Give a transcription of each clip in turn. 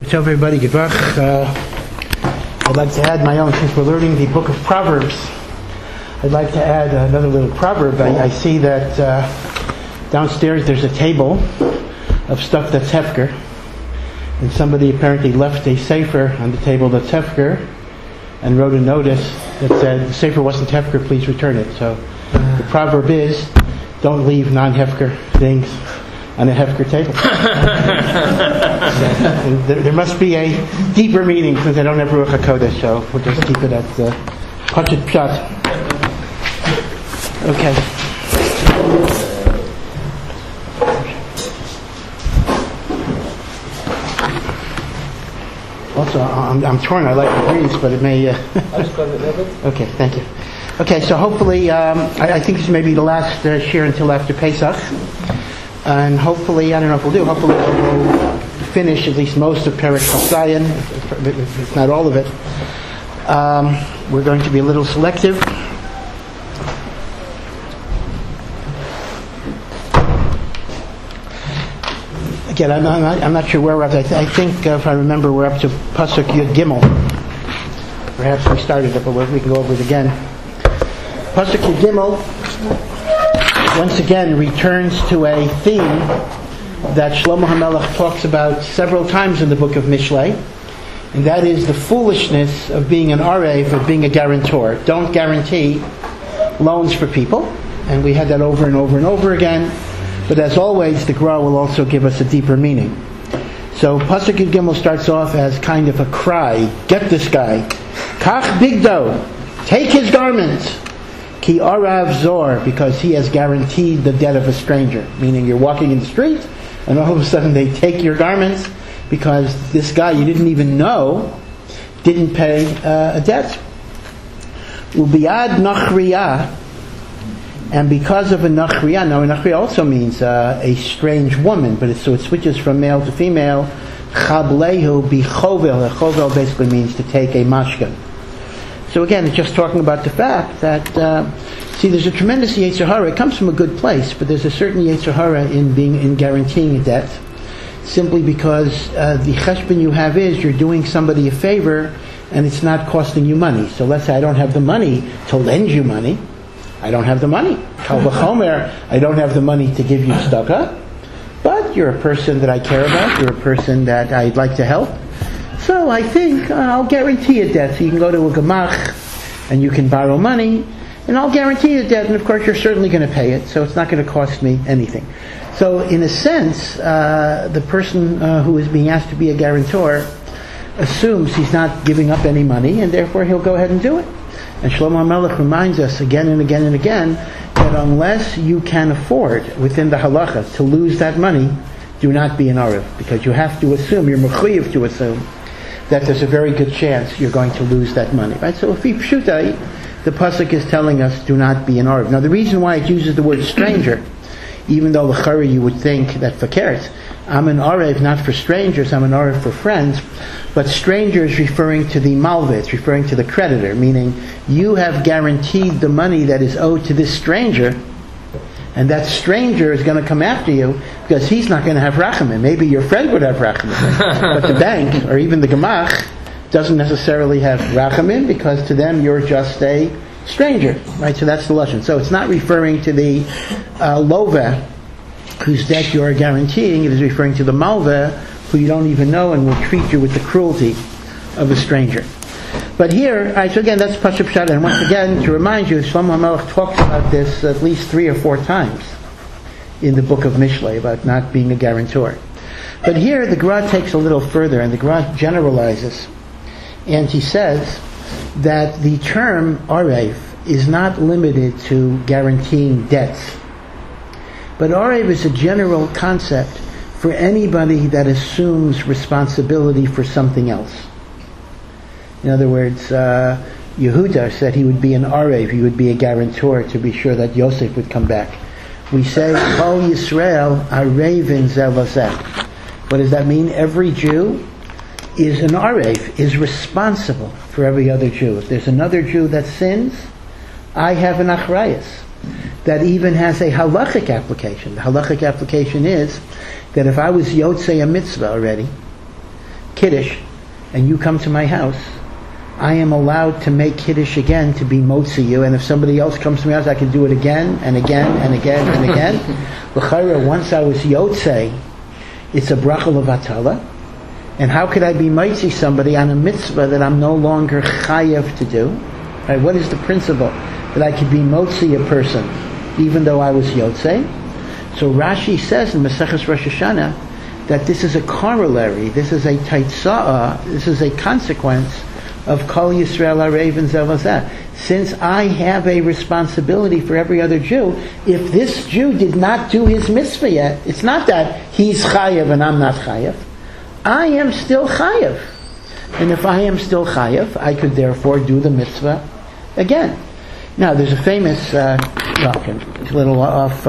Tell everybody good luck. I'd like to add my own, since we're learning the book of Proverbs. I'd like to add another little proverb. I see that downstairs there's a table of stuff that's hefker, and somebody apparently left a sefer on the table that's hefker and wrote a notice that said, the sefer wasn't hefker, please return it. So the proverb is, don't leave non-hefker things on a hefker table. There must be a deeper meaning, since I don't have Ruach HaKodesh, so we'll just keep it at Pachet Pshat. Okay. Also, I'm torn. I like the greens, but it may... Okay, thank you. Okay, so hopefully, I think this may be the last shir until after Pesach. And hopefully, I don't know if we'll do, hopefully we'll finish at least most of Perek Chasayin, if not all of it. We're going to be a little selective. Again, I'm not sure where we're up to. I think, if I remember, we're up to Pasuk Yud Gimel. Perhaps we started it, but we can go over it again. Pasuk Yud Gimel once again returns to a theme that Shlomo HaMelech talks about several times in the book of Mishlei, and that is the foolishness of being an arev, of being a guarantor. Don't guarantee loans for people, and we had that over and over and over again, but as always the Gra will also give us a deeper meaning. So Pasuk Yud Gimel starts off as kind of a cry, get this guy, Kach Bigdo, take his garments, Ki Arav Zor, because he has guaranteed the debt of a stranger. Meaning you're walking in the street, and all of a sudden they take your garments because this guy you didn't even know didn't pay a debt. Ubiad Nachriya, and because of a Nachriya, now a Nachriya also means a strange woman, but it switches from male to female. Chablehu Bichovel. Chovel basically means to take a mashkan. So again, it's just talking about the fact that, there's a tremendous Yetzer Hara. It comes from a good place, but there's a certain Yetzer Hara in guaranteeing a debt, simply because the cheshbon you have is you're doing somebody a favor, and it's not costing you money. So let's say I don't have the money to lend you money. I don't have the money. Kal v'chomer, I don't have the money to give you tzedakah, but you're a person that I care about. You're a person that I'd like to help. So I think I'll guarantee a debt. So you can go to a gemach and you can borrow money, and I'll guarantee a debt, and of course you're certainly going to pay it, so it's not going to cost me anything. So in a sense, the person who is being asked to be a guarantor assumes he's not giving up any money, and therefore he'll go ahead and do it. And Shlomo HaMelech reminds us again and again and again that unless you can afford within the halacha to lose that money, do not be an arev, because you have to assume, you're mechuyev to assume, that there's a very good chance you're going to lose that money, right? So if pshutai, the pasuk is telling us, do not be an arev. Now the reason why it uses the word stranger, even though l'chari you would think that fakert, I'm an arev not for strangers, I'm an arev for friends, but stranger is referring to the malveh, it's referring to the creditor, meaning you have guaranteed the money that is owed to this stranger, and that stranger is going to come after you because he's not going to have rachamim. Maybe your friend would have rachamim, but the bank or even the gemach doesn't necessarily have rachamim because to them you're just a stranger, right? So that's the lashon. So it's not referring to the loveh whose debt you are guaranteeing. It is referring to the malveh who you don't even know and will treat you with the cruelty of a stranger. But here, so again, that's Pachet Pshat, and once again, to remind you, Shlomo HaMelech talks about this at least 3 or 4 times in the book of Mishlei, about not being a guarantor. But here, the Gra takes a little further, and the Gra generalizes, and he says that the term arev is not limited to guaranteeing debts, but arev is a general concept for anybody that assumes responsibility for something else. In other words, Yehuda said he would be an arev, he would be a guarantor to be sure that Yosef would come back. We say, Kol Yisrael arevin zeh lazeh. What does that mean? Every Jew is an arev, is responsible for every other Jew. If there's another Jew that sins, I have an achrayus that even has a halachic application. The halachic application is that if I was yotzei a mitzvah already, Kiddush, and you come to my house, I am allowed to make Kiddush again to be motzi you, and if somebody else comes to my house, I can do it again and again and again and again. L'chayra, once I was yotzei, it's a bracha levatala. And how could I be motzi somebody on a mitzvah that I'm no longer chayav to do? Right? What is the principle that I could be motzi a person even though I was yotzei? So Rashi says in Maseches Rosh Hashanah that this is a corollary, this is a taitza'ah, this is a consequence of Kol Yisrael Arev and Zelazah. Since I have a responsibility for every other Jew, if this Jew did not do his mitzvah yet, it's not that he's chayav and I'm not chayav. I am still chayav. And if I am still chayav, I could therefore do the mitzvah again. Now, there's a famous, it's a little off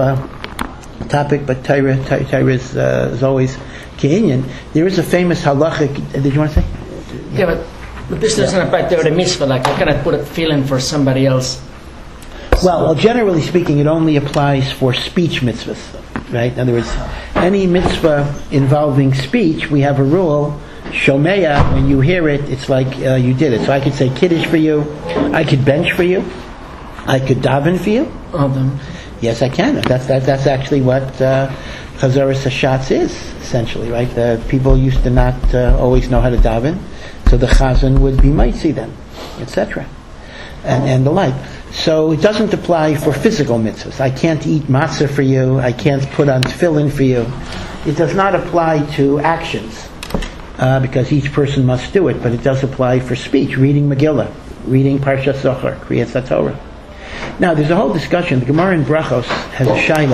topic, but Torah is always Ke'inyan. There is a famous halachic, did you want to say? Yeah, but this doesn't apply to the mitzvah, like I cannot put a feeling for somebody else. Well, generally speaking, it only applies for speech mitzvahs, right? In other words, any mitzvah involving speech, we have a rule, shomeya, when you hear it, it's like you did it. So I could say kiddush for you, I could bench for you, I could daven for you. Yes, I can. That's actually what Chazaras Hashatz is, essentially, right? People used to not always know how to daven, so the chazan would be mitzi them, etc. And the like. So it doesn't apply for physical mitzvahs. I can't eat matzah for you, I can't put on tefillin for you. It does not apply to actions, because each person must do it, but it does apply for speech, reading Megillah, reading Parshat Zohar, Kriyas Torah. Now, there's a whole discussion. The Gemara in Brachos has a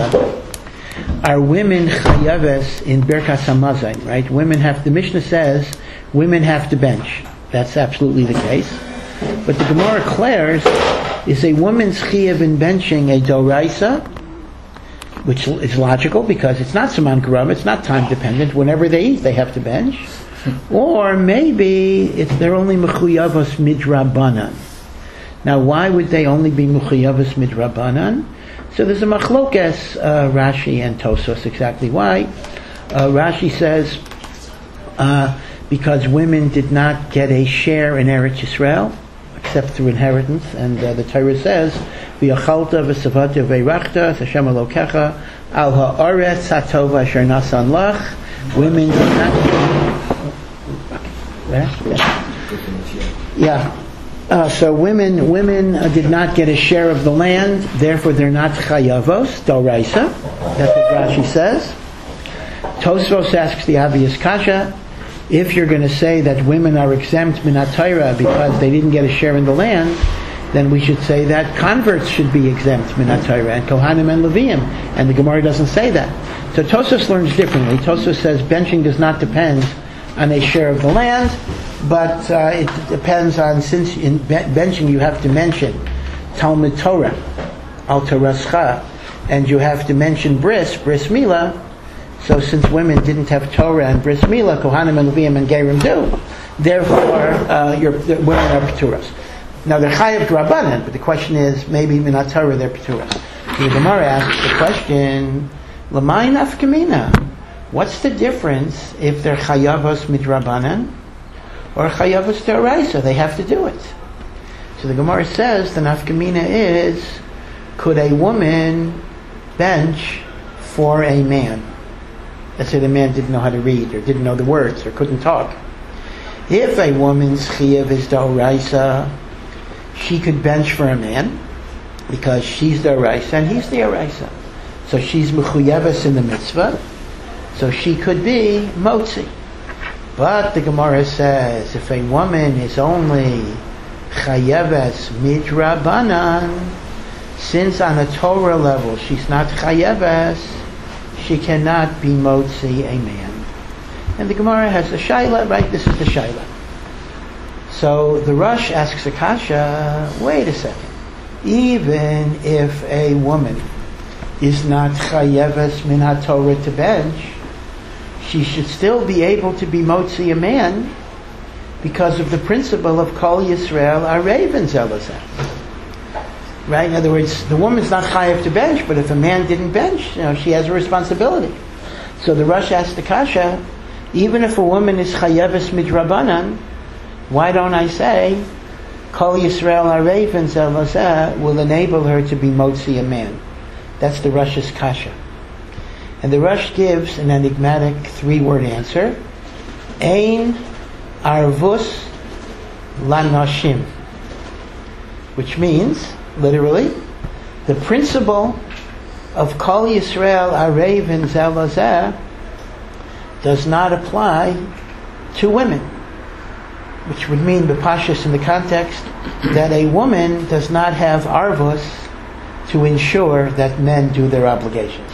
shaila. Are women chayaves in Birkas Hamazon, right? The Mishnah says women have to bench. That's absolutely the case. But the Gemara declares, is a woman's chayav in benching a doraisa, which is logical because it's not Siman Karam, it's not time dependent. Whenever they eat, they have to bench. Or maybe they're only mechuyavos midrabanan. Now, why would they only be mechuyavos midrabanan? So there's a machlokes, Rashi and Tosos, exactly why. Rashi says because women did not get a share in Eretz Yisrael except through inheritance, and the Torah says, "V'yachalta v'savata v'eirachta Hashem Elokecha al ha'aretz hatova asher nasan lach." Women did not. So women did not get a share of the land, therefore they're not chayavos doraisa. That's what Rashi says. Tosfos asks the obvious kasha: if you're going to say that women are exempt minat Torah because they didn't get a share in the land, then we should say that converts should be exempt minat Torah, and Kohanim and Leviim. And the Gemara doesn't say that. So Tosfos learns differently. Tosfos says benching does not depend on a share of the land, but it depends on, since in benching you have to mention Talmud Torah, Al Torascha, and you have to mention bris milah. So since women didn't have Torah and bris milah, Kohanim and Leviim and Gerim do, therefore women are Peturas. Now they're Chayav Drabanan, but the question is, maybe Minat Torah they're Peturas. So the Gemara asks the question, L'may nafkamina? What's the difference if they're Chayavos Midrabanan or Chayavos D'oraisa? They have to do it. So the Gemara says the nafkamina is, could a woman bench for a man? Let's say the man didn't know how to read or didn't know the words or couldn't talk. If a woman's Chayav is D'oraisa, she could bench for a man because she's D'oraisa and he's D'oraisa. So she's Mechuyeves in the mitzvah, so she could be motzi. But the Gemara says, if a woman is only chayeves midrabanan, since on a Torah level she's not chayeves, she cannot be motzi a man. And the Gemara has the shaila, right? This is the shaila. So the Rosh asks Akasha, wait a second. Even if a woman is not chayeves min ha-Torah to bench, she should still be able to be motzi a man because of the principle of Kol Yisrael Arev and Zelazah. Right? In other words, the woman's not chayev to bench, but if a man didn't bench, she has a responsibility. So the Rosh asked the kasha, Even if a woman is chayeves midrabanan, why don't I say Kol Yisrael Areven Zelazeh will enable her to be motzi a man? That's the Rush's kasha. And the Rush gives an enigmatic 3-word answer. Ein arvus lanashim. Which means, literally, the principle of Kol Yisrael Areven Zelazeh does not apply to women. Which would mean, b'pashas in the context, that a woman does not have arvus to ensure that men do their obligations.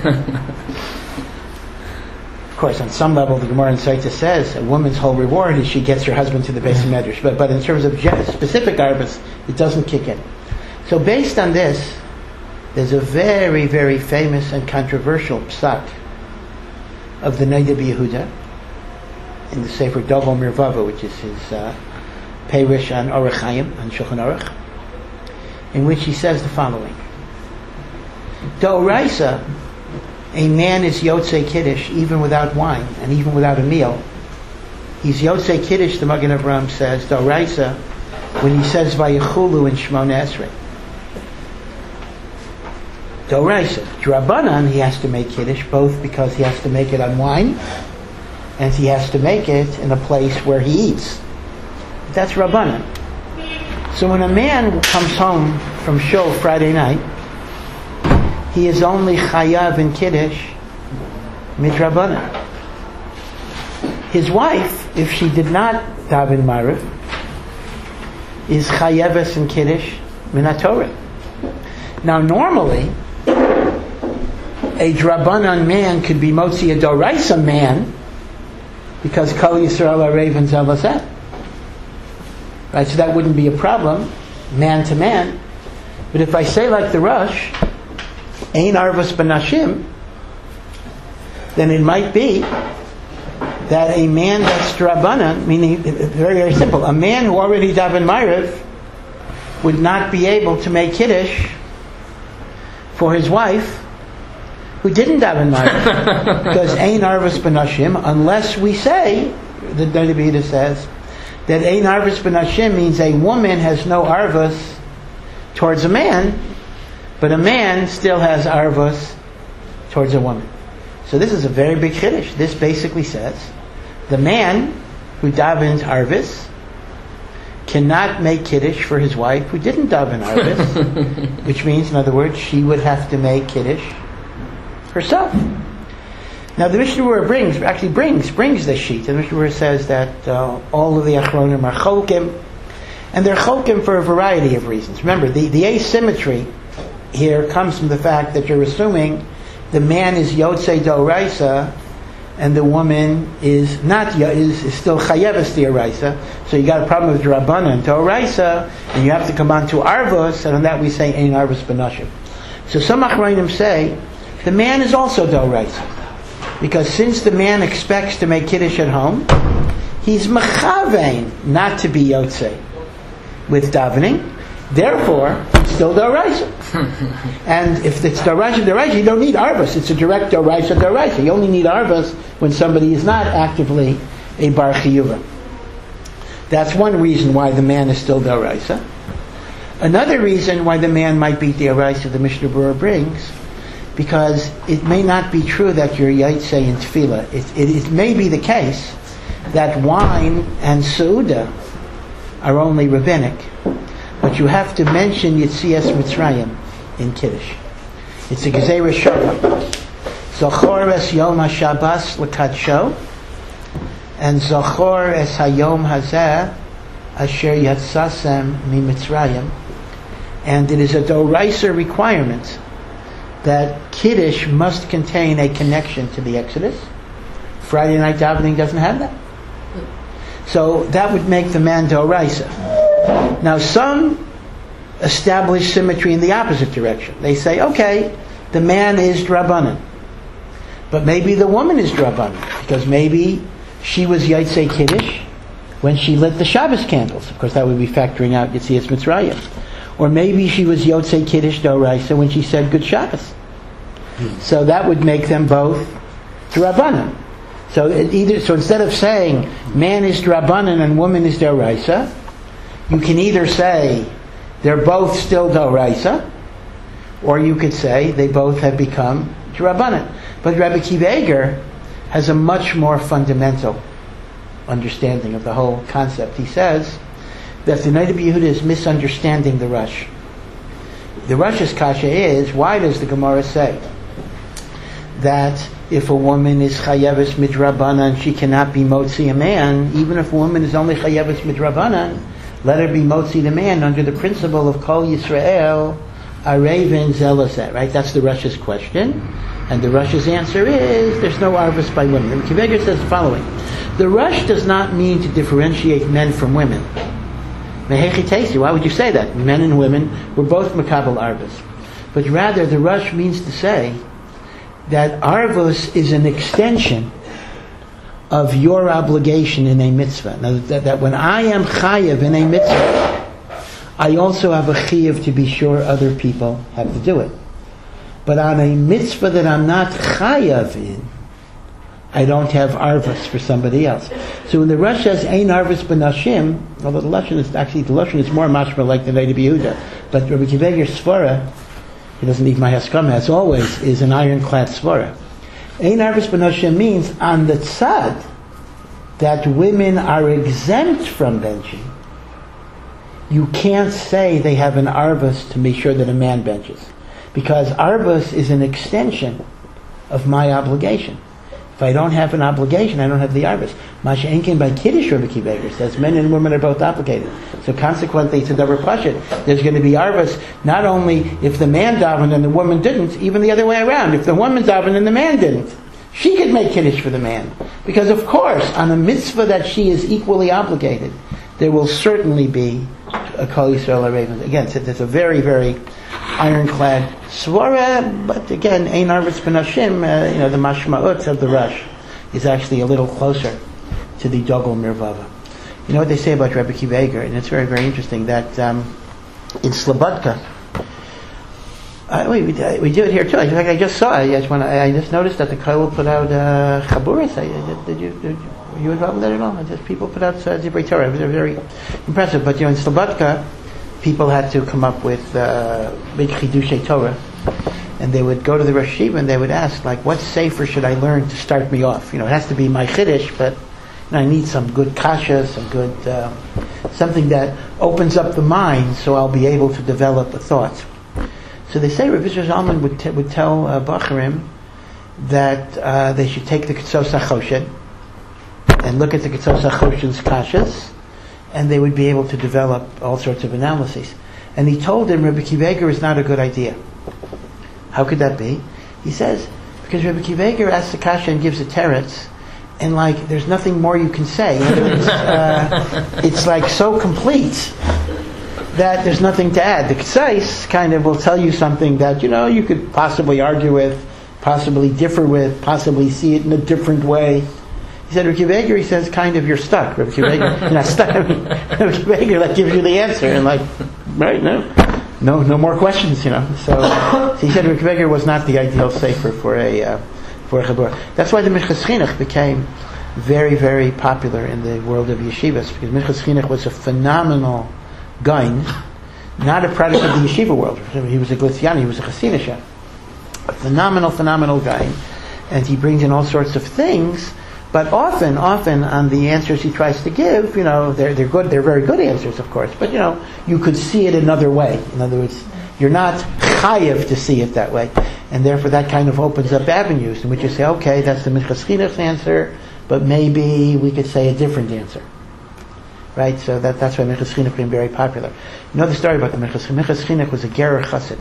Of course, on some level, the Gemara in Saita says a woman's whole reward is she gets her husband to the Beis Medrash. But in terms of specific arvus, it doesn't kick in. So based on this, there's a very, very famous and controversial psak of the Noda B'Yehuda in the Sefer Dovo Mirvava, which is his Perush on Orach Chaim, on Shulchan Aruch, in which he says the following. D'oraisa, a man is Yotzei Kiddush even without wine and even without a meal. He's Yotzei Kiddush, the Magen Avraham says, D'oraisa, when he says Vayechulu in Shmona Esrei. D'oraisa. D'Rabbanan, he has to make Kiddush, both because he has to make it on wine and he has to make it in a place where he eats. That's Rabbanan. So when a man comes home from shul Friday night, he is only chayav in Kiddush midrabanan. His wife, if she did not daven Mariv, is chayaves in Kiddush minatorah. Now normally, a drabanan man could be motzi a doraisa man because Kol Yisrael Areven Zelazeh. Right, so that wouldn't be a problem, man to man. But if I say like the Rush, Ein Arvus B'Nashim, then it might be that a man that's Drabanan, meaning very, very simple, a man who already daven Ma'ariv would not be able to make Kiddush for his wife who didn't daven Ma'ariv. Because Ein Arvus B'Nashim, unless we say, the Noda B'Yehuda says, that Ein Arvus B'Nashim means a woman has no Arvus towards a man, but a man still has Arvus towards a woman. So this is a very big Kiddush. This basically says the man who davens Arvus cannot make Kiddush for his wife who didn't daven Arvus, which means, in other words, she would have to make Kiddush herself. Now the Mishnah Berurah brings this sheet. And the Mishnah Berurah says that all of the Achronim are Cholkim, and they're Cholkim for a variety of reasons. Remember, the asymmetry here comes from the fact that you're assuming the man is Yotzei D'Oraisa and the woman is not is still Chayeves D'Oraisa. So you got a problem with Rabbanan D'Oraisa, and you have to come on to Arvus, and on that we say Ein Arvus B'Nashim. So some Achronim say the man is also D'Oraisa, because since the man expects to make Kiddush at home, he's mechavein not to be Yotzei with davening, therefore it's still D'Oraisa. And if it's D'Oraisa, you don't need Arvus. It's a direct D'Oraisa. You only need Arvus when somebody is not actively a Bar Chiyuva. That's one reason why the man is still D'Oraisa. Another reason why the man might be D'Oraisa, the Mishnah Berurah brings, because it may not be true that you're Yotzei in Tefillah. It may be the case that wine and Seudah are only rabbinic, but you have to mention Yetzias Mitzrayim in Kiddush. It's a Gezerah Shava. Zochor es Yom HaShabbos l'kadsho, and Zochor es Hayom Hazeh asher yatzasem mi Mitzrayim. And it is a D'Oraisa requirement that Kiddush must contain a connection to the Exodus. Friday night davening doesn't have that. So that would make the man D'Oraisa. Now some establish symmetry in the opposite direction. They say, okay, the man is Drabanan, but maybe the woman is Drabanan, because maybe she was Yotzei Kiddush when she lit the Shabbos candles. Of course that would be factoring out Yetzias Mitzrayim. Or maybe she was Yotzei Kiddush D'Oraisa when she said Good Shabbos. So that would make them both Drabanan. So instead of saying man is Drabanan and woman is Doraisa, you can either say they're both still Doraisa, or you could say they both have become Drabanan. But Rabbi Akiva Eiger has a much more fundamental understanding of the whole concept. He says that the Noda B'Yehuda is misunderstanding the Rush. The Rush's kasha is, why does the Gemara say that if a woman is chayeves midrabanan, she cannot be motzi a man, even if a woman is only chayeves midrabanan, let her be motzi the man under the principle of Kol Yisrael Arevin Zelazet, right? That's the Rush's question. And the Rush's answer is, there's no arvus by women. The Akiva Eiger says the following: the Rush does not mean to differentiate men from women. Mehechi Teisi, why would you say that? Men and women were both makabel arvus. But rather, the Rush means to say that arvus is an extension of your obligation in a mitzvah. Now, that when I am chayev in a mitzvah, I also have a chiyuv to be sure other people have to do it. But on a mitzvah that I'm not chayav in, I don't have arvus for somebody else. So when the Rush says ein arvus b'nashim, although the lashon is more mashma like the Noda B'Yehuda, but Rabbi Akiva Eiger's svara, he doesn't need my haskama as always, is an ironclad svara. Ein arvus b'nashim means on the tzad that women are exempt from benching. You can't say they have an arvus to make sure that a man benches, because arvus is an extension of my obligation. If I don't have an obligation, I don't have the arvus. Masha Enkin by Kiddush, Rabbi Akiva Eiger says, men and women are both obligated. So consequently, it's a double pashut. There's going to be arvus not only if the man davened and the woman didn't, even the other way around. If the woman davened and the man didn't, she could make Kiddush for the man. Because of course, on a mitzvah that she is equally obligated, there will certainly be a Kol Yisrael Raven. Again, it's a very, very ironclad svara, but again, ein arvus b'nashim, the mashma'ut of the Rush is actually a little closer to the dogel mirvava. You know what they say about Rabbi Akiva Eiger, and it's very, very interesting that in Slobodka, we do it here too. In fact, I just saw. I just noticed that the Kollel put out chaburas. Were you involved in that at all? People put out Divrei Torah. They're very impressive. But in Slobodka, people had to come up with big chidushei Torah, and they would go to the Rosh Yeshiva and they would ask, like, what sefer should I learn to start me off? It has to be my chiddush, but I need some good kasha, some good something that opens up the mind, so I'll be able to develop a thought. So they say Rav Yisrael Zalman would tell Bacharim that they should take the Ketzos HaChoshen and look at the Ketzos HaChoshen's kashas, and they would be able to develop all sorts of analyses. And he told them Rabbi Akiva Eiger is not a good idea. How could that be? He says, because Rabbi Akiva Eiger asks the kasha and gives a teretz, and there's nothing more you can say. It's like so complete that there's nothing to add. The Ksais kind of will tell you something that, you could possibly argue with, possibly differ with, possibly see it in a different way. He said, Rabbi Akiva Eiger, he says, kind of, you're stuck. Rabbi Akiva Eiger, you're not stuck. Rabbi Akiva Eiger, that gives you the answer. And right, no more questions, So he said Rabbi Akiva Eiger was not the ideal sefer for a chabur. That's why the Minchas Chinuch became very, very popular in the world of yeshivas, because Minchas Chinuch was a phenomenal gain, not a product of the yeshiva world. He was a Glitziani, he was a Chassinisha. A phenomenal gain. And he brings in all sorts of things, but often on the answers he tries to give, they're good, they're very good answers, of course, but you could see it another way. In other words, you're not chayev to see it that way. And therefore that kind of opens up avenues in which you say, okay, that's the Minchas Chinuch's answer, but maybe we could say a different answer. Right? So that's why Minchas Chinuch became very popular. You know the story about the Minchas Chinuch? Minchas Chinuch was a Gerer Chassid.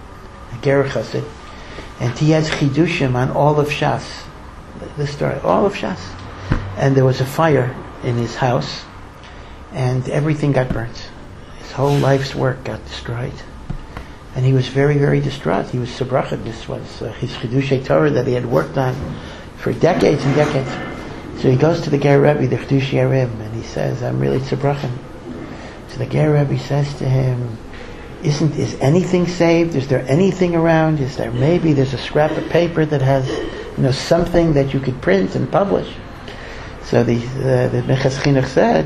And he has chidushim on all of Shas. This story, all of Shas. And there was a fire in his house, and everything got burnt. His whole life's work got destroyed. And he was very, very distraught. He was sabrachet. This was his chidushei Torah that he had worked on for decades and decades. So he goes to the Ger Rebbe, the Chidushei Rebbe, and he says, I'm really tzabrachem. So the Ger Rebbe says to him, is anything saved? Is there anything around? There's a scrap of paper that has, something that you could print and publish? So the Minchas Chinuch said,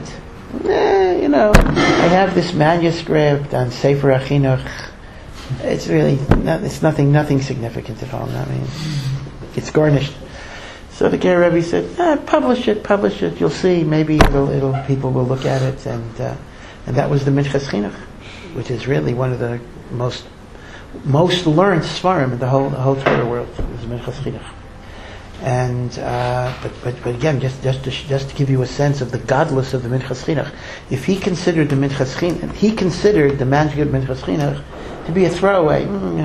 I have this manuscript on Sefer HaChinuch. It's really it's nothing significant at all. I mean, it's garnished. So the Ger Rebbe said, publish it. You'll see. Maybe people will look at it, and that was the Minchas Chinuch, which is really one of the most learned svarim in the whole Torah world. Is Minchas Chinuch. And but again, just to give you a sense of the godless of the Minchas Chinuch, if he considered the Minchas Chinuch, he considered the manuscript of Minchas Chinuch to be a throwaway,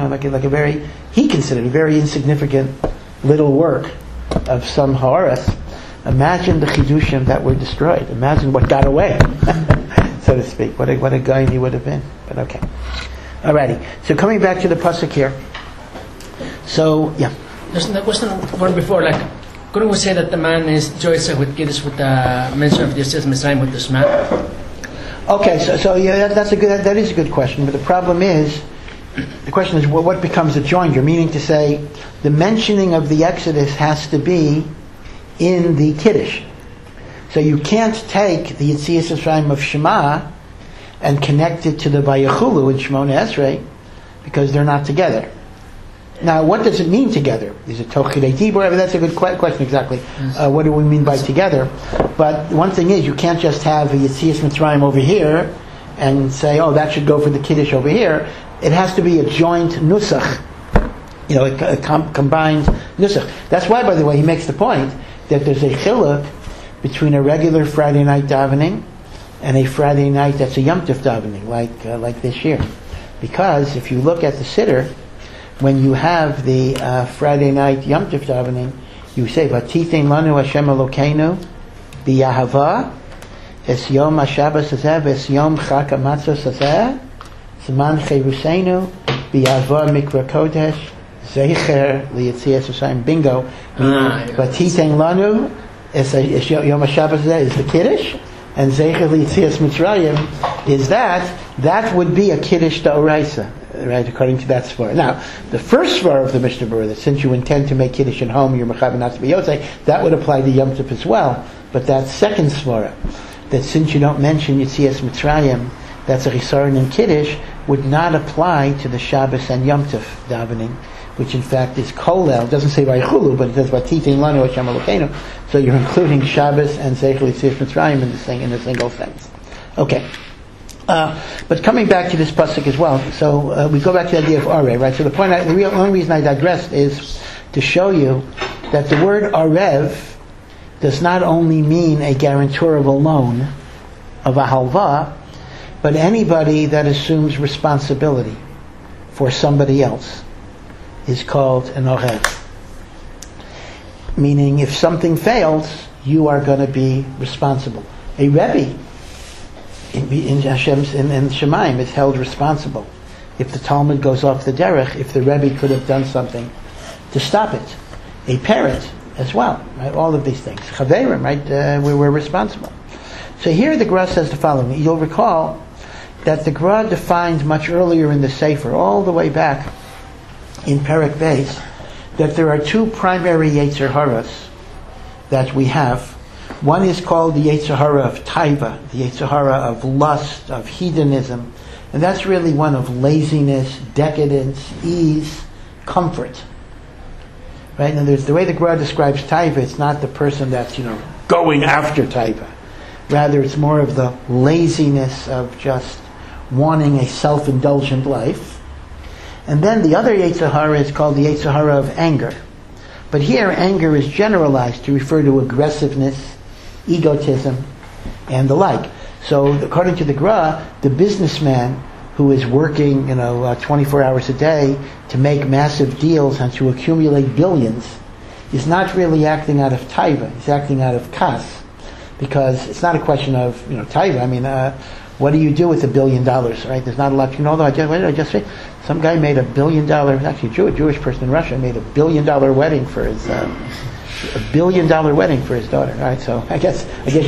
he considered a very insignificant little work of some Haaretz. Imagine the chidushim that were destroyed. Imagine what got away, so to speak. What a guy he would have been. But okay, alrighty. So coming back to the pasuk here. So yeah. There wasn't one before, couldn't we say that the man is Joyce with Kiddush with the mention of the Yetzias Mitzrayim with the Shema? Okay, so yeah, that is a good question. But the question is, what becomes a joinder? Meaning to say, the mentioning of the Exodus has to be in the Kiddush. So you can't take the Yetzias Mitzrayim of Shema and connect it to the Vayechulu in Shemona Esrei, because they're not together. Now, what does it mean together? Is it Toch Kidei Dibur? That's a good question, exactly. What do we mean by together? But one thing is, you can't just have a Yetzias Mitzrayim over here and say, that should go for the Kiddush over here. It has to be a joint nusach, a combined nusach. That's why, by the way, he makes the point that there's a chiluk between a regular Friday night davening and a Friday night that's a Yom Tov davening, like this year. Because if you look at the Siddur, when you have the Friday night Yom Tov davening, you say, "Vatitein lanu Hashem Elokeinu b'yahava es yom haShabbos hazeh v'es yom Chag HaMatzos hazeh zman cheruseinu b'yahava mikra kodesh zecher liyetzias Mitzrayim." Bingo. Vatitein lanu es yom haShabbos hazeh is the Kiddush, and zecher liyetzias Mitzrayim is that would be a Kiddush d'oraisa. Right, according to that svara. Now, the first svara of the Mishnah Berurah, that since you intend to make Kiddush at home, you're mechaber not to be yotzei, that would apply to Yom Tov as well. But that second svara, that since you don't mention Yetzias Mitzrayim, that's a chisaron in Kiddush, would not apply to the Shabbos and Yom Tov davening, which in fact is kolel. It doesn't say Vayechulu, but it says Vatitein lanu Hashem Elokeinu. So you're including Shabbos and Zecher Yetzias Mitzrayim in a single sentence. Okay. But coming back to this pasuk as well, so we go back to the idea of Arev, right? So the only reason I digressed is to show you that the word Arev does not only mean a guarantor of a loan, of a halva, but anybody that assumes responsibility for somebody else is called an Arev. Meaning, if something fails, you are going to be responsible. A Rebbe in Hashem's in Shemaim is held responsible if the Talmud goes off the derech, if the Rebbe could have done something to stop it. A parent as well, right? All of these things. Chaverim, right? We're responsible. So here the Gra says the following. You'll recall that the Gra defined much earlier in the Sefer, all the way back in Perek Beis, that there are two primary Yetzer Haras that we have. One is called the Yetzer Hara of Taiva, the Yetzer Hara of lust, of hedonism. And that's really one of laziness, decadence, ease, comfort. Right? And there's the way the Gra describes Taiva, it's not the person that's, going after Taiva. Rather, it's more of the laziness of just wanting a self-indulgent life. And then the other Yetzer Hara is called the Yetzer Hara of anger. But here, anger is generalized to refer to aggressiveness, egotism, and the like. So, according to the Gra, the businessman who is working, 24 hours a day to make massive deals and to accumulate billions is not really acting out of taiva. He's acting out of kas, because it's not a question of taiva. I mean, what do you do with $1 billion? Right? There's not a lot. Although what did I just say? Some guy made $1 billion. Actually, a Jewish person in Russia made $1 billion wedding for his $1 billion wedding for his daughter. Right? So I guess you.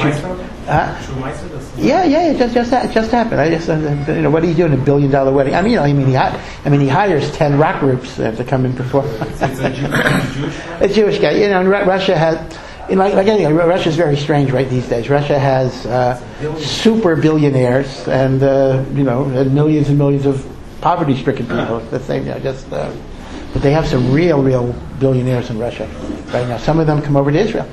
Yeah, it just happened. I just, what do you do in $1 billion wedding? He hires 10 rock groups to come and perform. It's a Jewish. A Jewish guy. Russia has. Russia's very strange right these days. Russia has super billionaires and and millions and millions of poverty-stricken people. The same, but they have some real billionaires in Russia right now. Some of them come over to Israel.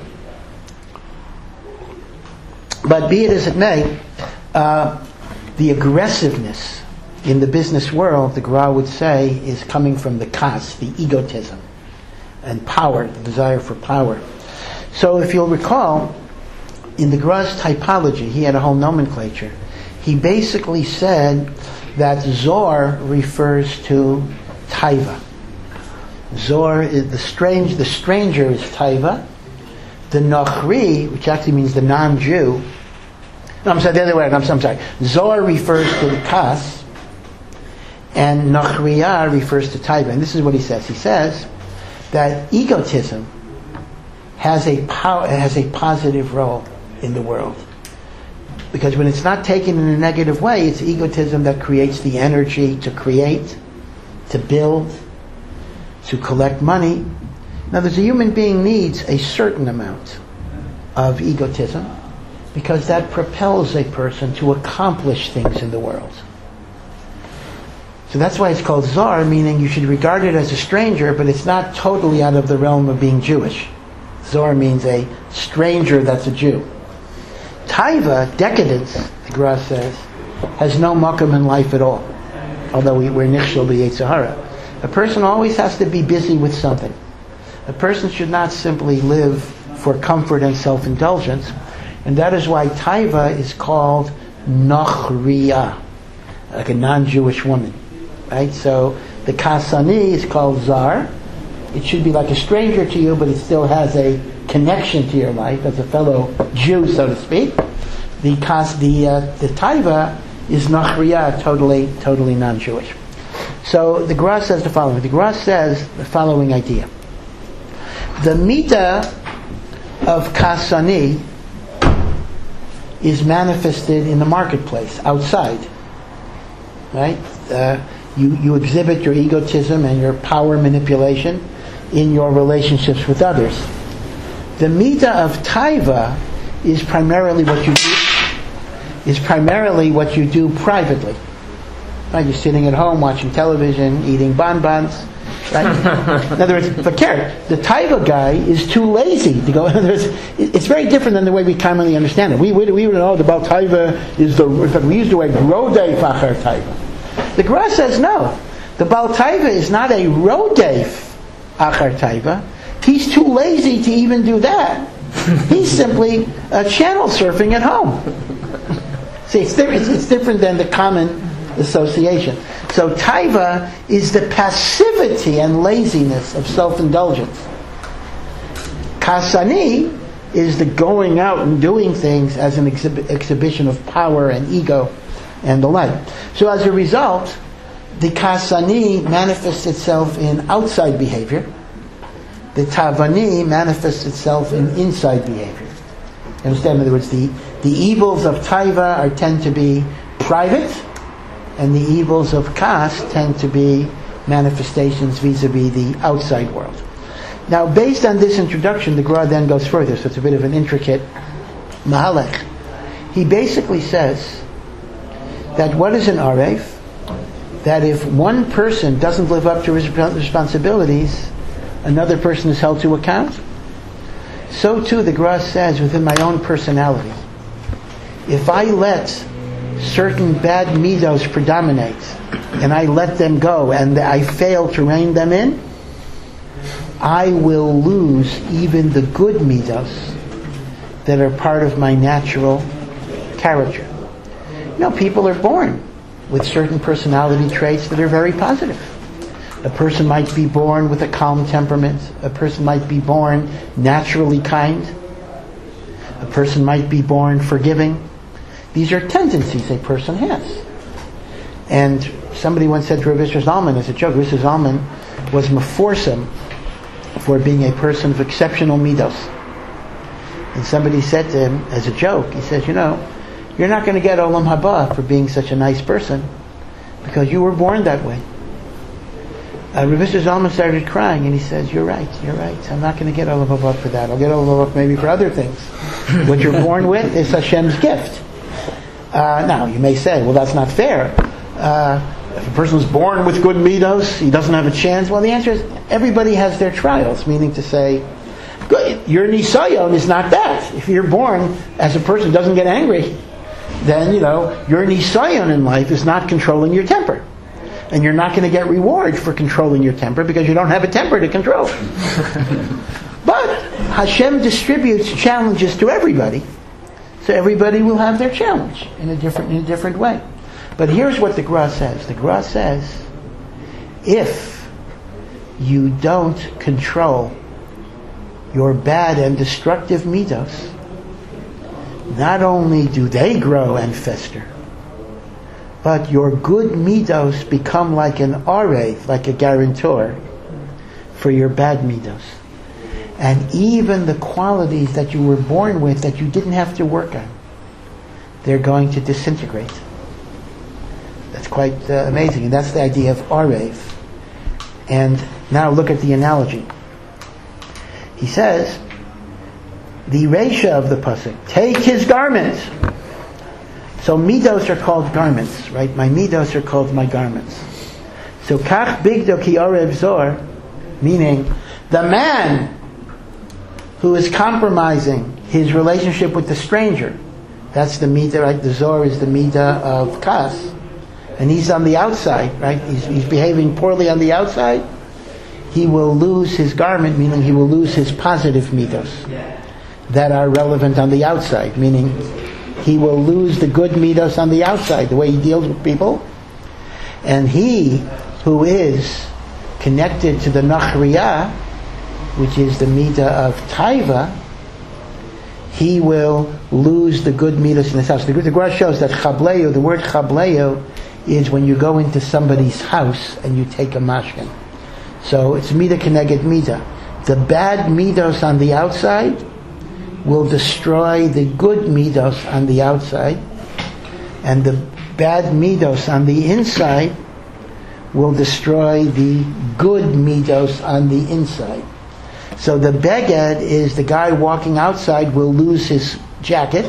But be it as it may, the aggressiveness in the business world, the Gra would say, is coming from the kas, the egotism, and power, the desire for power. So if you'll recall, in the Gra's typology, he had a whole nomenclature. He basically said that Zor refers to Taiva. Zor is the stranger is Taiva. The Nochri, which actually means the non-Jew. No, I'm sorry, the other way. I'm sorry. Zor refers to the Kas, and Nochriya refers to Taiva. And this is what he says. He says that egotism has a positive role in the world. Because when it's not taken in a negative way, it's egotism that creates the energy to create, to build, to collect money. Now, a human being needs a certain amount of egotism because that propels a person to accomplish things in the world. So that's why it's called Zar, meaning you should regard it as a stranger, but it's not totally out of the realm of being Jewish. Zor means a stranger that's a Jew. Taiva, decadence, the Gra says, has no makom in life at all. Although we're nichshel b'yetzer hara. A person always has to be busy with something. A person should not simply live for comfort and self-indulgence. And that is why Taiva is called Nochriya, like a non-Jewish woman. Right? So the Kasani is called Zar. It should be like a stranger to you, but it still has a connection to your life as a fellow Jew, so to speak. The Taiva is Nachriya, totally non-Jewish. So the Gra says the following. The Gra says the following idea. The Mita of Kasani is manifested in the marketplace, outside. Right? You exhibit your egotism and your power manipulation in your relationships with others. The Mita of Taiva is primarily what you do privately. Right? You're sitting at home watching television, eating bonbons. Right? In other words, the Taiva guy is too lazy to go. In other words, it's very different than the way we commonly understand it. We would know the Baal Taiva is we use the word Rodef Achar Taiva. The Gra says no. The Baal Taiva is not a Rodef Achar Taiva. He's too lazy to even do that. He's simply channel surfing at home. See, it's different than the common association. So Taiva is the passivity and laziness of self-indulgence. Kasani is the going out and doing things as an exhibition of power and ego and the like. So as a result, the Kasani manifests itself in outside behavior. The Tavani manifests itself in inside behavior. You understand? In other words, the evils of Taiva tend to be private, and the evils of Kas tend to be manifestations vis-a-vis the outside world. Now, based on this introduction, the Gra then goes further, so it's a bit of an intricate mahalech. He basically says that what is an aref? That if one person doesn't live up to his responsibilities, another person is held to account. So too, the Gra says, within my own personality, if I let certain bad midos predominate, and I let them go, and I fail to rein them in, I will lose even the good midos that are part of my natural character. You know, people are born with certain personality traits that are very positive. A person might be born with a calm temperament. A person might be born naturally kind. A person might be born forgiving. These are tendencies a person has. And somebody once said to Rav Isser Zalman as a joke, Rav Isser Zalman was meforsim for being a person of exceptional midos. And somebody said to him, as a joke, he says, you're not going to get Olam Haba for being such a nice person, because you were born that way. Rav Mr. Zalman started crying, and he says, you're right. I'm not going to get Olam Haba for that. I'll get Olam Haba maybe for other things. What you're born with is Hashem's gift. Now, you may say, well, that's not fair. If a person's born with good midos, he doesn't have a chance. Well, the answer is, everybody has their trials, meaning to say, good, your nisayon is not that. If you're born as a person who doesn't get angry, then, your nisayon in life is not controlling your temper. And you're not going to get reward for controlling your temper because you don't have a temper to control. But Hashem distributes challenges to everybody. So everybody will have their challenge in a different way. But here's what the Gra says. The Gra says, if you don't control your bad and destructive midos, not only do they grow and fester, but your good midos become like an arev, like a guarantor for your bad midos. And even the qualities that you were born with that you didn't have to work on, they're going to disintegrate. That's quite amazing. And that's the idea of arev. And now look at the analogy. He says, the reisha of the pasuk, take his garment. So midos are called garments, right? My midos are called my garments. So kach bigdo ki arev zor, meaning the man who is compromising his relationship with the stranger. That's the midah, right? The zor is the midah of kas. And he's on the outside, right? He's behaving poorly on the outside. He will lose his garment, meaning he will lose his positive midos that are relevant on the outside, meaning he will lose the good midos on the outside, the way he deals with people. And he who is connected to the nachriyah, which is the midah of taiva, he will lose the good midos in his house. The Gemara shows that chableyo, the word chableyo, is when you go into somebody's house and you take a mashkin. So it's midah keneged midah. The bad midos on the outside will destroy the good midos on the outside, and the bad midos on the inside will destroy the good midos on the inside. So the beged is the guy walking outside will lose his jacket,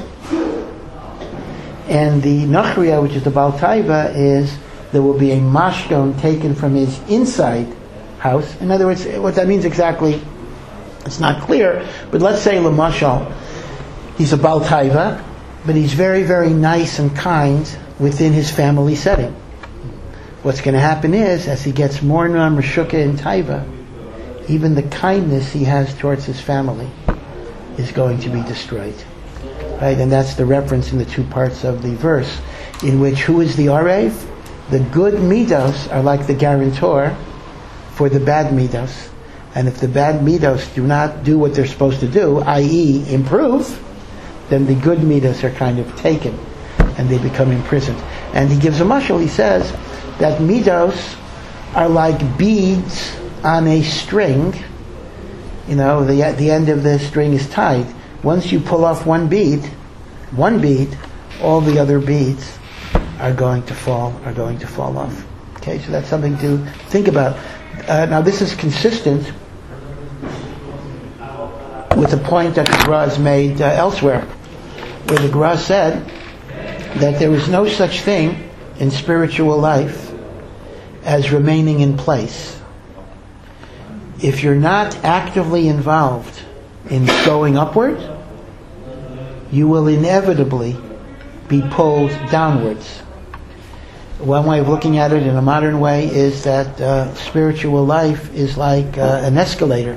and the nachriya, which is the Baal Taiva, is there will be a mashkon taken from his inside house. In other words, what that means exactly, it's not clear, but let's say Lamashal, he's a Baal Taiva, but he's very, very nice and kind within his family setting. What's going to happen is, as he gets more and more Meshukah in Taiva, even the kindness he has towards his family is going to be destroyed. Right? And that's the reference in the two parts of the verse, in which who is the Arev? The good midos are like the guarantor for the bad midos. And if the bad midos do not do what they're supposed to do, i.e. improve, then the good midos are kind of taken and they become imprisoned. And he gives a mashal, he says that midos are like beads on a string. The end of the string is tied. Once you pull off one bead, all the other beads are going to fall off. Okay, so that's something to think about. Now this is consistent with the point that the Gra has made elsewhere, where the Gra said that there is no such thing in spiritual life as remaining in place. If you're not actively involved in going upward, you will inevitably be pulled downwards. One way of looking at it in a modern way is that spiritual life is like an escalator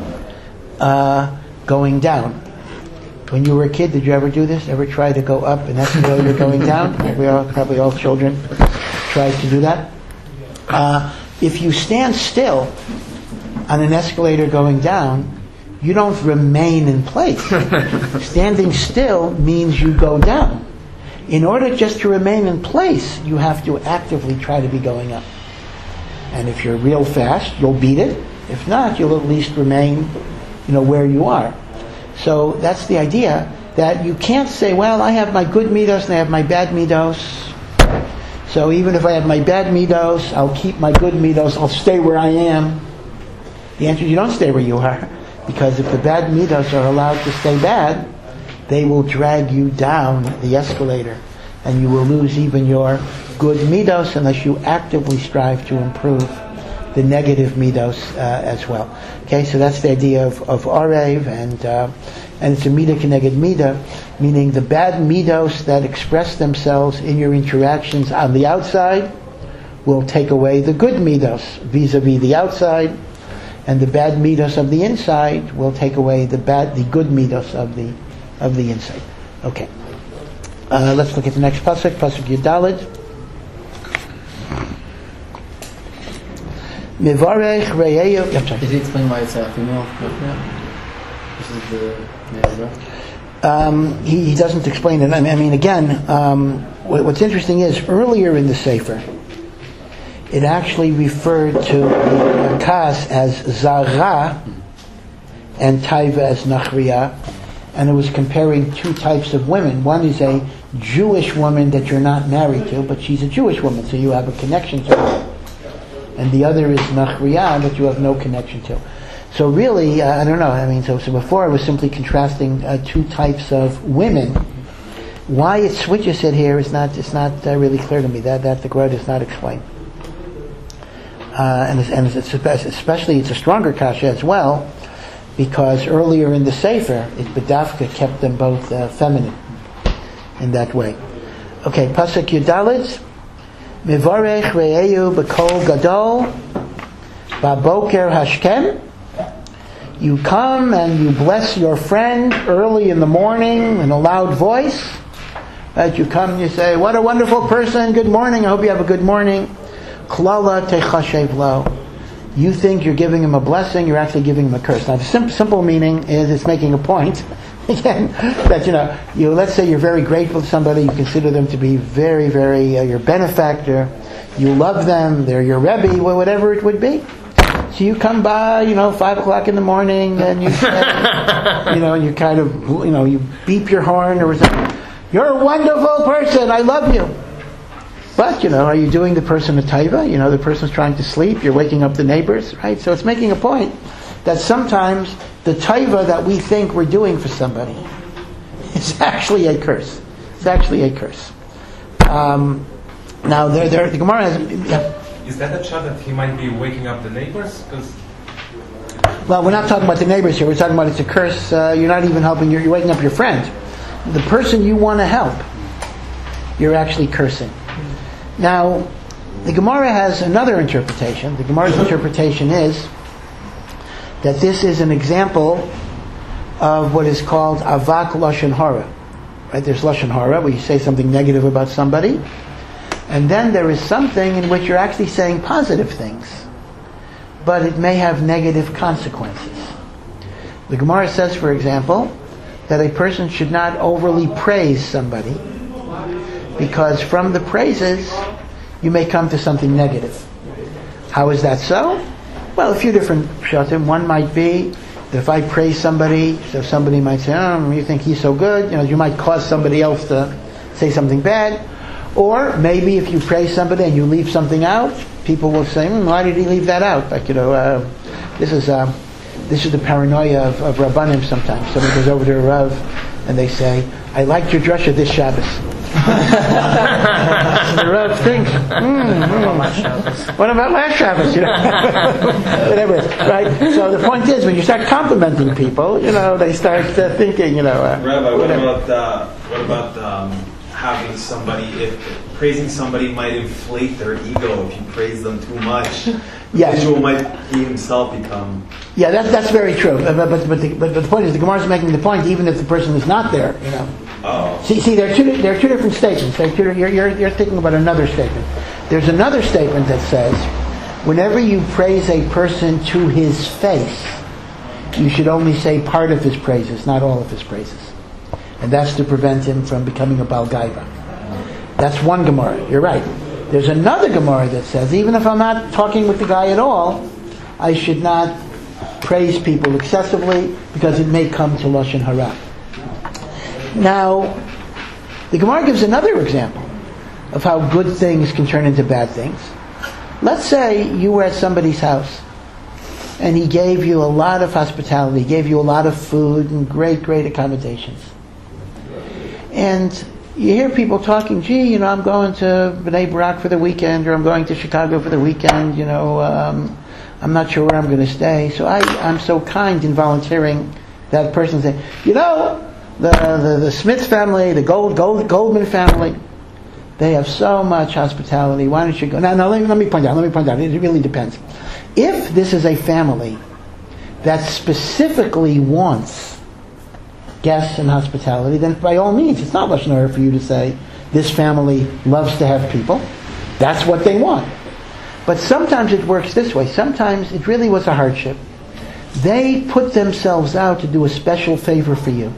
going down. When you were a kid, did you ever do this? Ever try to go up an escalator going down? Probably all children tried to do that. If you stand still on an escalator going down, you don't remain in place. Standing still means you go down. In order just to remain in place, you have to actively try to be going up. And if you're real fast, you'll beat it. If not, you'll at least remain, where you are. So that's the idea, that you can't say, well, I have my good midos and I have my bad midos. So even if I have my bad midos, I'll keep my good midos, I'll stay where I am. The answer is you don't stay where you are, because if the bad midos are allowed to stay bad, they will drag you down the escalator, and you will lose even your good midos unless you actively strive to improve the negative midos as well. Okay, so that's the idea of Arev, and it's a midah keneged midah, meaning the bad midos that express themselves in your interactions on the outside will take away the good midos vis-a-vis the outside, and the bad midos of the inside will take away the good midos of the inside. Okay, let's look at the next pasuk Yudalid. Mivarech reyeyu. Did he explain why it's a female versus the male? He doesn't explain it. I mean, again, what's interesting is earlier in the Sefer, it actually referred to the Kas as Zara and Taiva as Nachriya, and it was comparing two types of women. One is a Jewish woman that you're not married to, but she's a Jewish woman, so you have a connection to her. And the other is Nachriya, that you have no connection to. So really, I don't know. I mean, so before it was simply contrasting two types of women. Why it switches it here is not really clear to me. That the Gemara does not explain. And it's especially it's a stronger kasha as well, because earlier in the Sefer, Bedafka kept them both feminine in that way. Okay, pasuk Yudalid. Mivarech re'eyu b'kol gadol ba'boker hashkem. You come and you bless your friend early in the morning in a loud voice. Right? You come and you say, what a wonderful person, good morning, I hope you have a good morning. Klala techashev lo. You think you're giving him a blessing, you're actually giving him a curse. Now the simple meaning is it's making a point. Again, that you let's say you're very grateful to somebody, you consider them to be very, very your benefactor, you love them, they're your Rebbe, whatever it would be. So you come by, 5 o'clock in the morning, and you say, and you kind of, you beep your horn or something. You're a wonderful person, I love you. But, are you doing the person a taiva? The person's trying to sleep, you're waking up the neighbors, right? So it's making a point that sometimes the taiva that we think we're doing for somebody is actually a curse. It's actually a curse. Now, the Gemara has... Yeah. Is that a shot that he might be waking up the neighbors? Well, we're not talking about the neighbors here. We're talking about it's a curse. You're not even helping. You're waking up your friend. The person you want to help, you're actually cursing. Now, the Gemara has another interpretation. The Gemara's interpretation is that this is an example of what is called avak lashon hara. Right? There's lashon hara where you say something negative about somebody, and then there is something in which you're actually saying positive things, but it may have negative consequences. The Gemara says, for example, that a person should not overly praise somebody, because from the praises you may come to something negative. How is that so? Well, a few different pshatim. One might be that if I praise somebody, so somebody might say, "Oh, you think he's so good?" You might cause somebody else to say something bad. Or maybe if you praise somebody and you leave something out, people will say, "Why did he leave that out?" Like this is the paranoia of Rabbanim sometimes. Somebody goes over to a Rav and they say, "I liked your drasha this Shabbos." The Rav thinks, what about last Shabbos? Whatever, right? So the point is, when you start complimenting people, they start thinking, Rabbi, what about having somebody, if praising somebody might inflate their ego if you praise them too much? Yes. The individual might he himself become... Yeah, that's very true. But the point is, the Gemara is making the point, even if the person is not there, Oh. See, there are two different statements. You're thinking about another statement. There's another statement that says, whenever you praise a person to his face, you should only say part of his praises, not all of his praises. And that's to prevent him from becoming a Baal Gaiva. That's one Gemara. You're right. There's another Gemara that says, even if I'm not talking with the guy at all, I should not praise people excessively because it may come to Lashon Hara. Now, the Gemara gives another example of how good things can turn into bad things. Let's say you were at somebody's house and he gave you a lot of hospitality, gave you a lot of food and great, great accommodations. And you hear people talking, gee, I'm going to Bnei Brak for the weekend, or I'm going to Chicago for the weekend, I'm not sure where I'm going to stay. So I'm so kind in volunteering that person saying, the Smith family, the Goldman family, they have so much hospitality. Why don't you go? Now let me point out. It really depends. If this is a family that specifically wants guests and hospitality, then by all means, it's not Lashon Hara for you to say, this family loves to have people. That's what they want. But sometimes it works this way. Sometimes it really was a hardship. They put themselves out to do a special favor for you.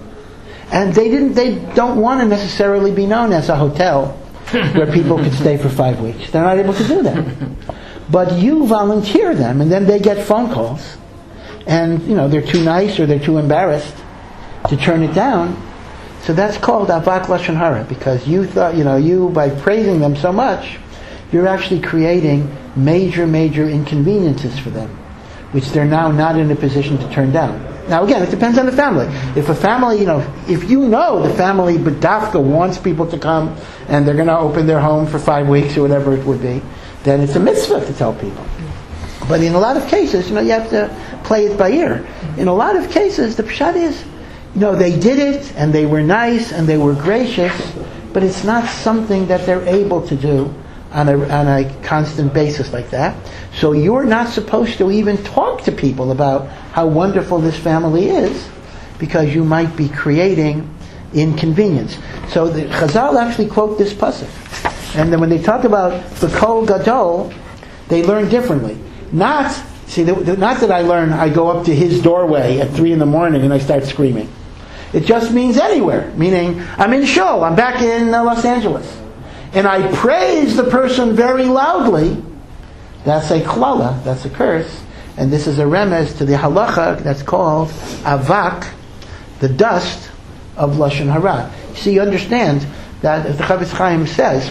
And they don't want to necessarily be known as a hotel where people could stay for 5 weeks. They're not able to do that. But you volunteer them, and then they get phone calls. And, they're too nice or they're too embarrassed to turn it down. So that's called Avak Lashon Hara, because you thought, you, by praising them so much, you're actually creating major, major inconveniences for them, which they're now not in a position to turn down. Now again, it depends on the family. If a family, if the family B'dafka wants people to come and they're going to open their home for 5 weeks or whatever it would be, then it's a mitzvah to tell people. But in a lot of cases, you have to play it by ear. In a lot of cases, the pshat is, they did it and they were nice and they were gracious, but it's not something that they're able to do on a constant basis like that. So you're not supposed to even talk to people about how wonderful this family is, because you might be creating inconvenience. So the Chazal actually quote this pasuk. And then when they talk about the Kol Gadol, they learn differently. Not that I go up to his doorway at 3 a.m. and I start screaming. It just means anywhere. Meaning, I'm in Shul, I'm back in Los Angeles, and I praise the person very loudly. That's a klala, that's a curse. And this is a remez to the halacha that's called avak, the dust of Lashon Hara. So you understand that, as the Chavetz Chaim says,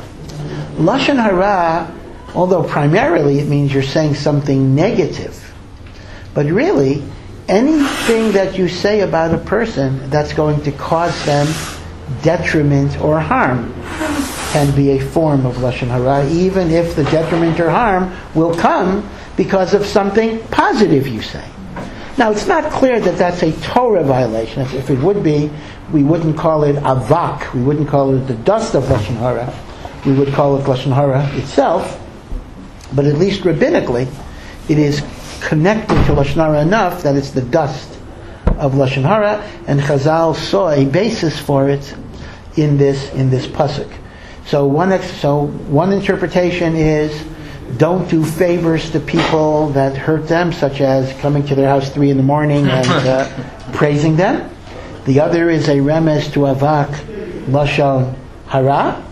Lashon Hara, although primarily it means you're saying something negative, but really, anything that you say about a person that's going to cause them detriment or harm can be a form of Lashon Hara, even if the detriment or harm will come because of something positive you say. Now, it's not clear that that's a Torah violation. If it would be, we wouldn't call it avak. We wouldn't call it the dust of Lashon Hara. We would call it Lashon Hara itself. But at least rabbinically, it is connected to Lashon Hara enough that it's the dust of Lashon Hara, and Chazal saw a basis for it in this pasuk. So one interpretation is, don't do favors to people that hurt them, such as coming to their house 3 a.m. and praising them. The other is a remez to avak Lashon Hara.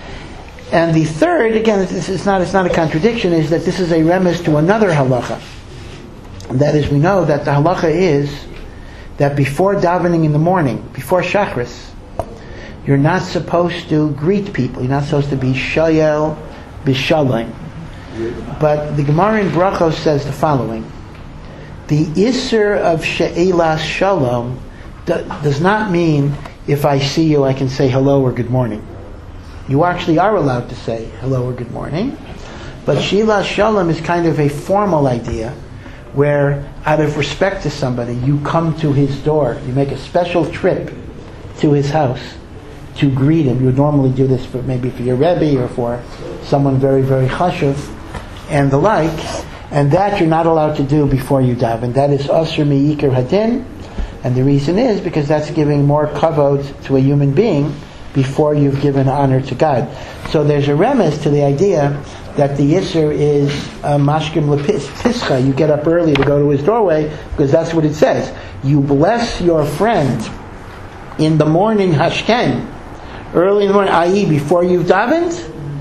And the third, again, it's not a contradiction, is that this is a remez to another halacha. And that is, we know that the halacha is that before davening in the morning, before Shachris, you're not supposed to greet people. You're not supposed to be shayel b'shalom. But the Gemara in Brachos says the following: the Isser of she'elas shalom does not mean if I see you I can say hello or good morning. You actually are allowed to say hello or good morning. But she'elas shalom is kind of a formal idea, where out of respect to somebody, you come to his door. You make a special trip to his house to greet him. You would normally do this maybe for your Rebbe or for someone very, very chashuv and the like. And that you're not allowed to do before you daven. That is asur me'ikar hadin. And the reason is because that's giving more kavod to a human being before you've given honor to God. So there's a remez to the idea that the Yisr is mashkim lepischa. You get up early to go to his doorway, because that's what it says. You bless your friend in the morning hashken, early in the morning, i.e. before you've davened.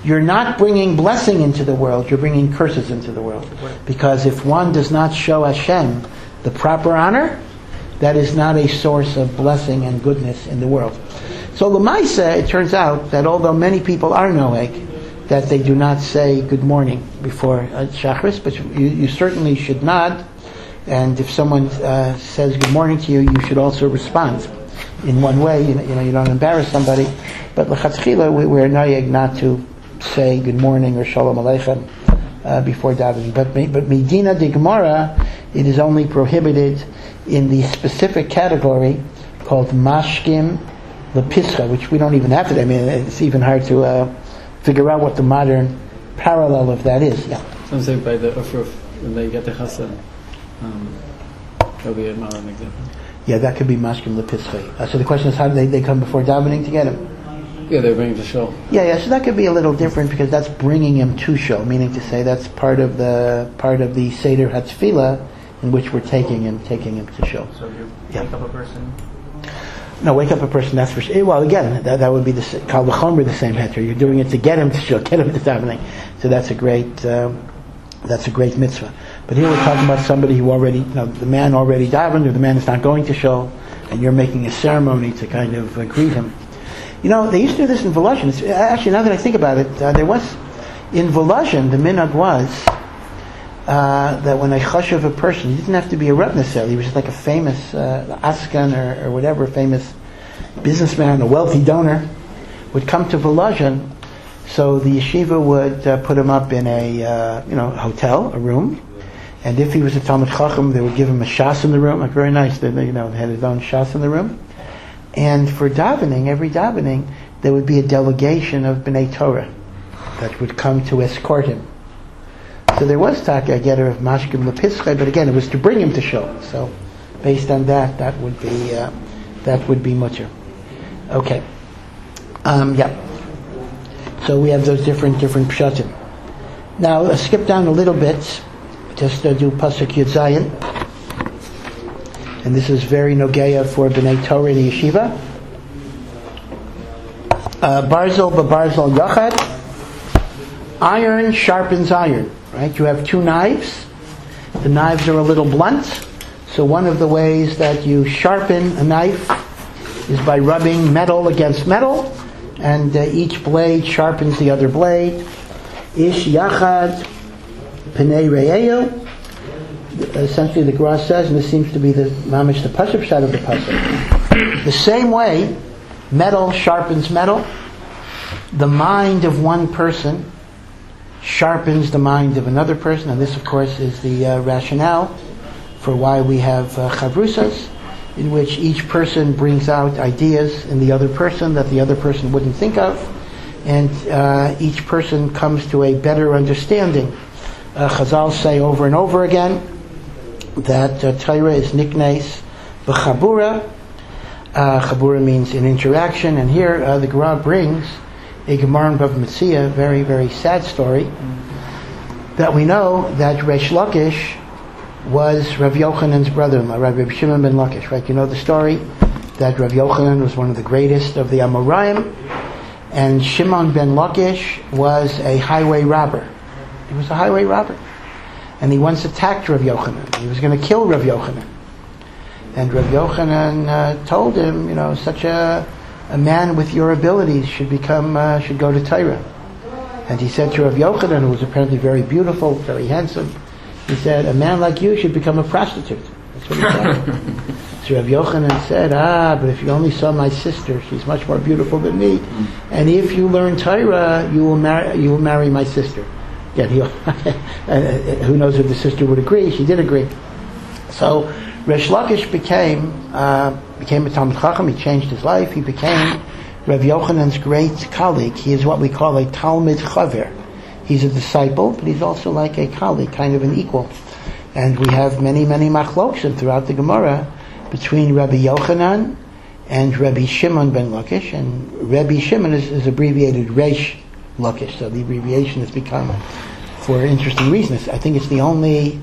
you're not bringing blessing into the world, you're bringing curses into the world. Because if one does not show Hashem the proper honor, that is not a source of blessing and goodness in the world. So L'maisa, it turns out that although many people are noeg, that they do not say good morning before Shachris, but you certainly should not. And if someone says good morning to you, you should also respond in one way. You don't embarrass somebody. But l'chatchila, we're noeg not to say good morning or shalom aleichem before davening. But medina de Gemara, it is only prohibited in the specific category called mashkim lepischa, which we don't even have today. I mean, it's even hard to figure out what the modern parallel of that is. Yeah. Some say by the Ufruf, when they get the chassan, that'll be a modern example. Yeah, that could be mashkim lepischa. So the question is, how do they come before davening to get him? Yeah, they're bringing to shul. Yeah. So that could be a little different because that's bringing him to shul, meaning to say that's part of the seder hatzfila in which we're taking him to shul. So you wake up a person. No, wake up a person. That's for sure. Well, again, that would be the kal v'chomer, the same heter. You're doing it to get him to shul, get him to davening. So that's a great mitzvah. But here we're talking about somebody who already, the man already davened, or the man is not going to shul, and you're making a ceremony to kind of greet him. They used to do this in Volozhin. Actually, now that I think about it, there was in Volozhin, the minhag was that when I chashav a person, he didn't have to be a reb necessarily. He was just like a famous askan or whatever, a famous businessman, a wealthy donor, would come to Volozhin. So the yeshiva would put him up in a hotel, a room, and if he was a Talmid Chacham, they would give him a shas in the room, like very nice. They had his own shas in the room. And for davening, every davening, there would be a delegation of B'nai Torah that would come to escort him. So there was taka, a getter of mashkim lepischa, but again, it was to bring him to shul. So based on that, that would be mutter. Okay. So we have those different pshatim. Now let's skip down a little bit. Just do pasuk Yud Zayin. And this is very nogeya for B'nai Torah in the yeshiva. Barzel b'barzel yachad. Iron sharpens iron. Right? You have two knives. The knives are a little blunt. So one of the ways that you sharpen a knife is by rubbing metal against metal. And each blade sharpens the other blade. Ish yachad pnei re'eyo. Essentially, the Gra says, and this seems to be the mamish, the pasuk shot of the pasuk. The same way, metal sharpens metal. The mind of one person sharpens the mind of another person, and this, of course, is the rationale for why we have chavrusas, in which each person brings out ideas in the other person that the other person wouldn't think of, and each person comes to a better understanding. Chazal say over and over again that Torah is niknes b'chabura. Chabura means an interaction, and here the Gra brings a Gemara in Bava Metzia, very, very sad story, that we know that Reish Lakish was Rav Yochanan's brother-in-law, Rav Shimon ben Lakish, right? You know the story that Rav Yochanan was one of the greatest of the Amoraim, and Shimon ben Lakish was a highway robber. He was a highway robber. And he once attacked Rav Yochanan. He was going to kill Rav Yochanan. And Rav Yochanan told him, such a man with your abilities should go to Torah. And he said to Rav Yochanan, who was apparently very beautiful, very handsome, he said, a man like you should become a prostitute. That's what he said. So Rav Yochanan said, but if you only saw my sister, she's much more beautiful than me. And if you learn Torah, you will marry my sister. Again, who knows if the sister would agree? She did agree. So Reish Lakish became a Talmid Chacham. He changed his life. He became Rav Yochanan's great colleague. He is what we call a Talmid Chaver. He's a disciple, but he's also like a colleague, kind of an equal. And we have many, many machlokim throughout the Gemara between Rabbi Yochanan and Rabbi Shimon ben Lakish. And Rabbi Shimon is abbreviated Reish Lakish. So the abbreviation has become, for interesting reasons, I think it is the only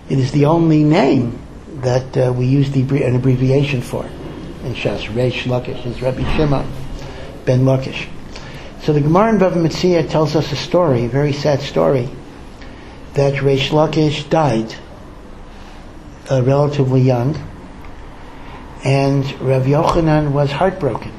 name that we use an abbreviation for in Shas. Reish Lakish is Rabbi Shimon ben Lakish. So the Gemara in Bava Metzia tells us a story, a very sad story, that Reish Lakish died relatively young, and Rav Yochanan was heartbroken.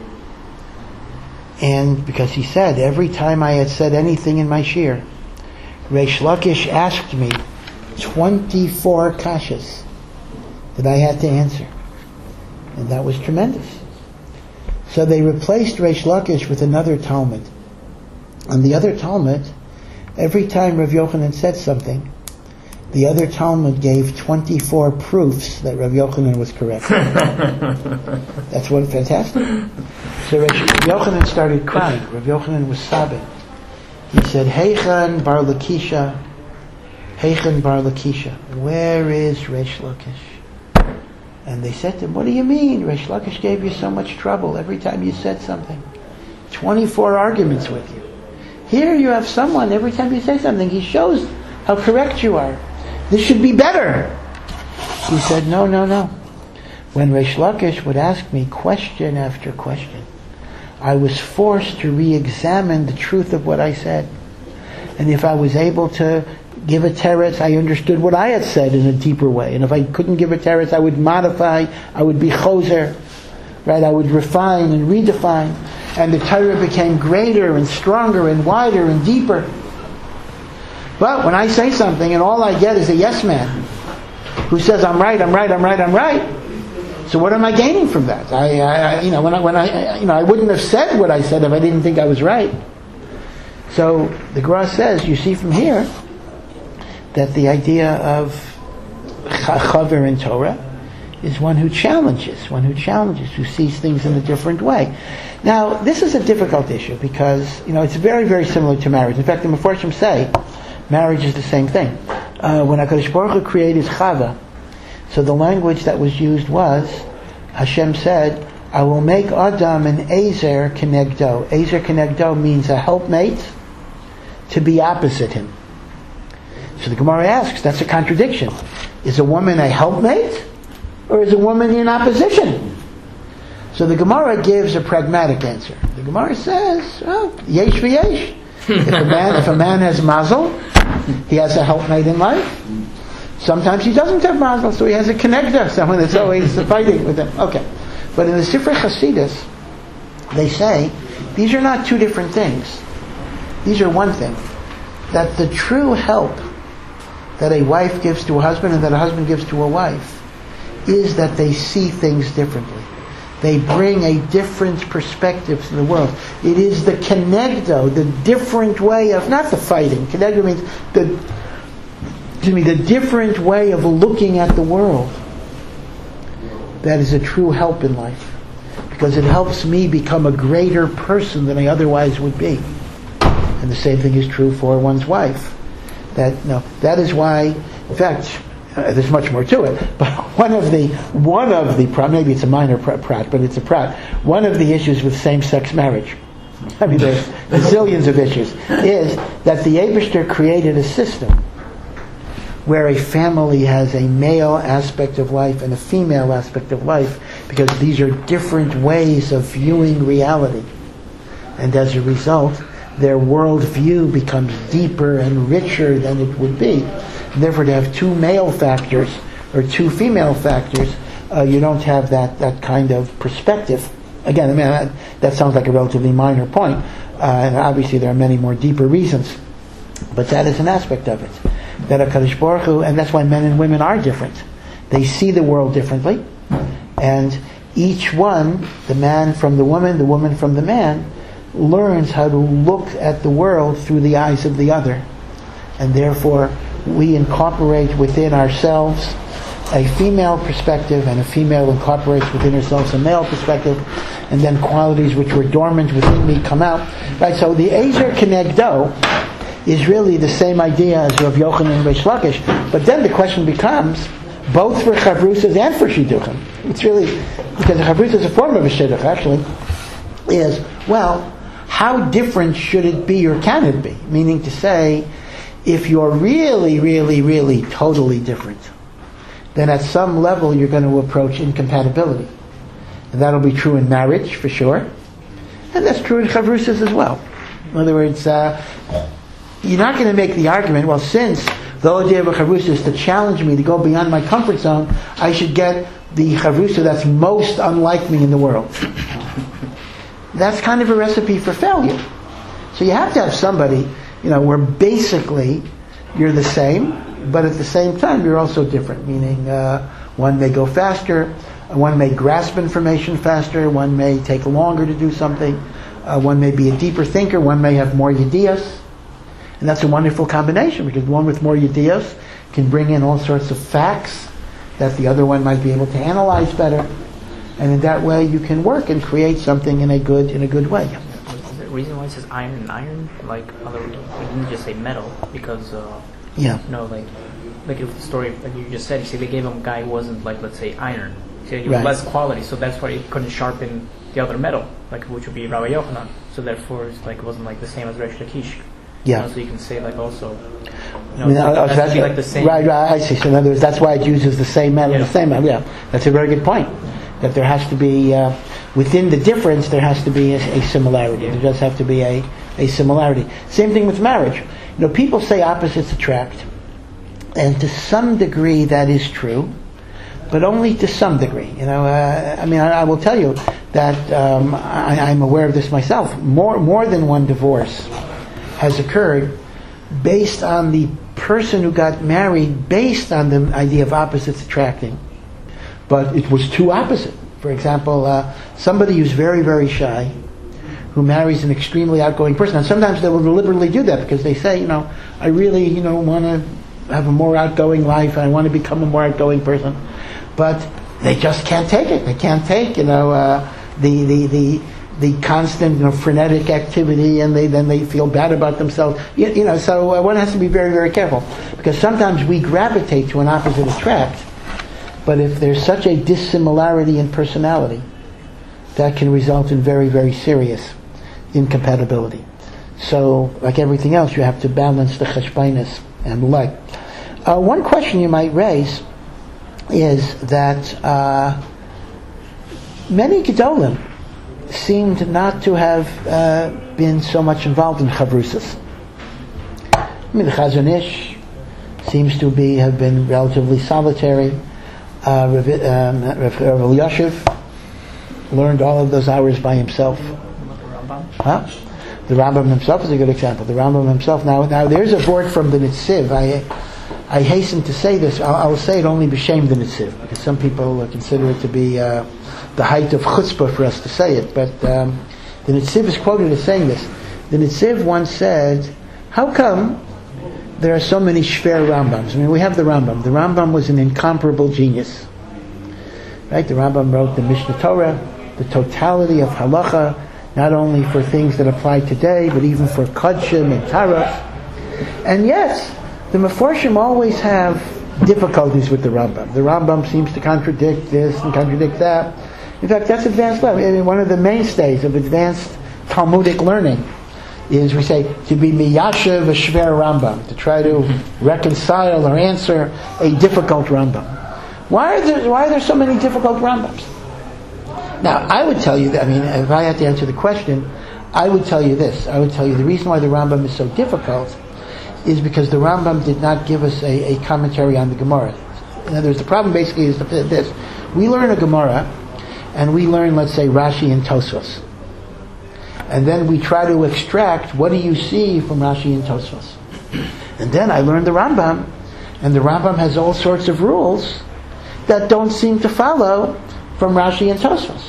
And because he said, every time I had said anything in my shir, Reish Lakish asked me 24 kashas that I had to answer. And that was tremendous. So they replaced Reish Lakish with another Talmud. And the other Talmud, every time Rav Yochanan said something, the other Talmud gave 24 proofs that Rav Yochanan was correct. That's one fantastic. So Rav Yochanan started crying. Rav Yochanan was sobbing. He said, Heichen bar Lakisha, Heichen bar Lakisha, where is Reish Lakish? And they said to him, what do you mean? Reish Lakish gave you so much trouble every time you said something. 24 arguments with you. Here you have someone, every time you say something, he shows how correct you are. This should be better. He said, no. When Reish Lakish would ask me question after question, I was forced to re-examine the truth of what I said. And if I was able to give a teretz, I understood what I had said in a deeper way. And if I couldn't give a teretz, I would modify, I would be choser, right? I would refine and redefine. And the Torah became greater and stronger and wider and deeper. But when I say something and all I get is a yes man who says I'm right, so what am I gaining from that? I wouldn't have said what I said if I didn't think I was right. So the Gemara says, you see from here that the idea of chaver in Torah is one who challenges, who sees things in a different way. Now, this is a difficult issue because it's very, very similar to marriage. In fact, the Mefarshim say marriage is the same thing. When HaKadosh Baruch Hu created Chava, so the language that was used was, Hashem said, I will make Adam an Ezer Kenegdo. Ezer Kenegdo means a helpmate to be opposite him. So the Gemara asks, that's a contradiction. Is a woman a helpmate? Or is a woman in opposition? So the Gemara gives a pragmatic answer. The Gemara says, yesh v'yesh. If a man has mazel, he has a helpmate in life. Sometimes he doesn't have mazel, so he has a connector, someone that's always fighting with him. Okay. But in the Sifrei Chasidus, they say, these are not two different things. These are one thing. That the true help that a wife gives to a husband and that a husband gives to a wife is that they see things differently. They bring a different perspective to the world. It is the kenegdo, the different way of, not the fighting. Kenegdo means the different way of looking at the world. That is a true help in life. Because it helps me become a greater person than I otherwise would be. And the same thing is true for one's wife. That is why, in fact, there's much more to it, but one of the maybe it's a minor prat, but it's a prat. One of the issues with same-sex marriage, I mean there's zillions of issues, is that the Eibishter created a system where a family has a male aspect of life and a female aspect of life, because these are different ways of viewing reality, and as a result, their worldview becomes deeper and richer than it would be. Therefore, to have two male factors or two female factors, you don't have that kind of perspective. Again, that sounds like a relatively minor point, and obviously there are many more deeper reasons. But that is an aspect of it. That HaKadosh Baruch Hu, and that's why men and women are different. They see the world differently, and each one, the man from the woman from the man, learns how to look at the world through the eyes of the other. And therefore, we incorporate within ourselves a female perspective, and a female incorporates within herself a male perspective, and then qualities which were dormant within me come out. Right? So the Ezer Kenegdo is really the same idea as Rav Yochanan and Reish Lakish. But then the question becomes, both for Chavrusas and for Shidduchim. It's really, because a Chavrus is a form of a Shidduch, actually, is, well, how different should it be or can it be? Meaning to say, if you're really, really, really totally different, then at some level you're going to approach incompatibility. And that'll be true in marriage, for sure. And that's true in chavrusas as well. In other words, you're not going to make the argument, well, since the idea of a chavrusa is to challenge me to go beyond my comfort zone, I should get the chavrusa that's most unlike me in the world. That's kind of a recipe for failure. So you have to have somebody, where basically you're the same, but at the same time you're also different, meaning one may go faster, one may grasp information faster, one may take longer to do something, one may be a deeper thinker, one may have more ideas. And that's a wonderful combination, because one with more ideas can bring in all sorts of facts that the other one might be able to analyze better. And in that way you can work and create something in a good way. Is there a reason why it says iron and iron? Like, we didn't just say metal, because, like if the story, like you just said, you see they gave him a guy who wasn't, like, let's say, iron. So he was Right. less quality, so that's why he couldn't sharpen the other metal, like, which would be Rabbi Yochanan. So therefore, it's like, it wasn't like the same as Resh Lakish. Yeah. So you can say, like, also, I mean, it has to be like the same. Right, I see. So in other words, that's why it uses the same metal, Yeah. the same metal. Yeah, that's a very good point. That there has to be, within the difference, there has to be a similarity. There does have to be a similarity. Same thing with marriage. People say opposites attract. And to some degree that is true, but only to some degree. I will tell you that I'm aware of this myself. More than one divorce has occurred based on the person who got married based on the idea of opposites attracting. But it was too opposite. For example, somebody who's very, very shy, who marries an extremely outgoing person, and sometimes they will deliberately do that because they say, I really, want to have a more outgoing life, and I want to become a more outgoing person, but they just can't take it. They can't take, the constant, frenetic activity, and then they feel bad about themselves. So one has to be very, very careful, because sometimes we gravitate to an opposite attract, but if there's such a dissimilarity in personality, that can result in very, very serious incompatibility. So, like everything else, you have to balance the cheshbainis and the like. One question you might raise is that many Gedolim seemed not to have been so much involved in chavrusas. The Chazon Ish seems to have been relatively solitary. Rav Elyashiv learned all of those hours by himself. Huh? The Rambam himself is a good example. The Rambam himself. Now there's a word from the Nitziv. I hasten to say this. I will say it only b'shem the Nitziv, because some people consider it to be the height of chutzpah for us to say it. But the Nitziv is quoted as saying this. The Nitziv once said, "How come there are so many shver Rambams?" I mean, we have the Rambam. The Rambam was an incomparable genius. Right? The Rambam wrote the Mishnah Torah, the totality of halacha, not only for things that apply today, but even for Kodshim and Tarot. And yet, the Meforshim always have difficulties with the Rambam. The Rambam seems to contradict this and contradict that. In fact, that's advanced level. I mean, one of the mainstays of advanced Talmudic learning is, we say, to be miyashiv a shver Rambam, to try to reconcile or answer a difficult Rambam. Why are there so many difficult Rambams? Now, I would tell you that, if I had to answer the question, I would tell you this. I would tell you the reason why the Rambam is so difficult is because the Rambam did not give us a commentary on the Gemara. In other words, the problem basically is this. We learn a Gemara, and we learn, let's say, Rashi and Tosfos. And then we try to extract, what do you see from Rashi and Tosfos? And then I learned the Rambam, and the Rambam has all sorts of rules that don't seem to follow from Rashi and Tosfos.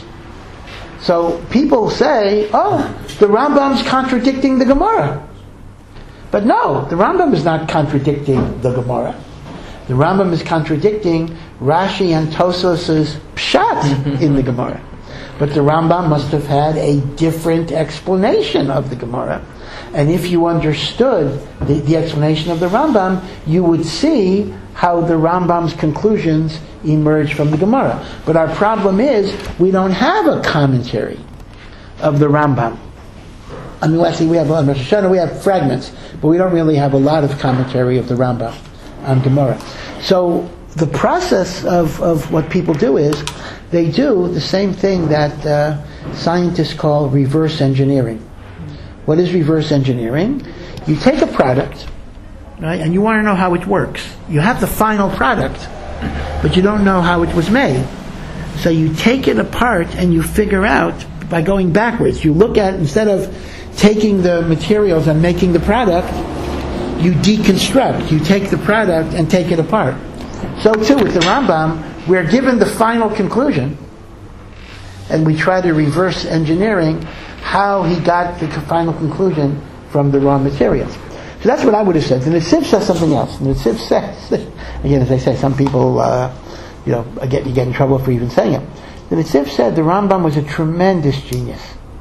So people say, the Rambam's contradicting the Gemara. But no, the Rambam is not contradicting the Gemara. The Rambam is contradicting Rashi and Tosfos' pshat in the Gemara. But the Rambam must have had a different explanation of the Gemara. And if you understood the explanation of the Rambam, you would see how the Rambam's conclusions emerge from the Gemara. But our problem is, we don't have a commentary of the Rambam. Actually, we have on Rosh Hashanah, we have fragments, but we don't really have a lot of commentary of the Rambam on Gemara. So the process of what people do is, they do the same thing that scientists call reverse engineering. What is reverse engineering? You take a product, right, and you want to know how it works. You have the final product, but you don't know how it was made. So you take it apart and you figure out by going backwards. You look at, instead of taking the materials and making the product, you deconstruct. You take the product and take it apart. So too with the Rambam, we're given the final conclusion, and we try to reverse engineering how he got the final conclusion from the raw materials. So that's what I would have said. And the Netziv says something else. And the Netziv says, again, as I say, some people, you get in trouble for even saying it. The Netziv said the Rambam was a tremendous genius.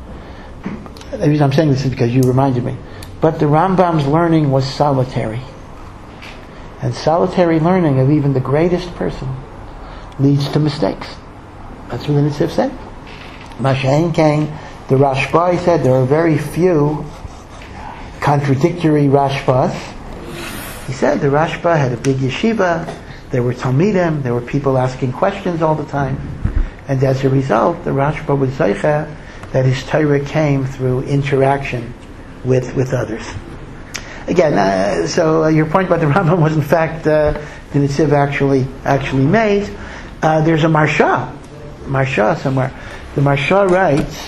The reason I'm saying this is because you reminded me. But the Rambam's learning was solitary. And solitary learning of even the greatest person leads to mistakes. That's what the Netziv said. Mashain Kane, the Rashba said there are very few contradictory Rashbas. He said the Rashba had a big yeshiva, there were Talmidim, there were people asking questions all the time, and as a result, the Rashba was Zeicha that his Torah came through interaction with others. Again, so your point about the Rambam was in fact the Netziv actually made. There's a Marsha somewhere. The Marsha writes,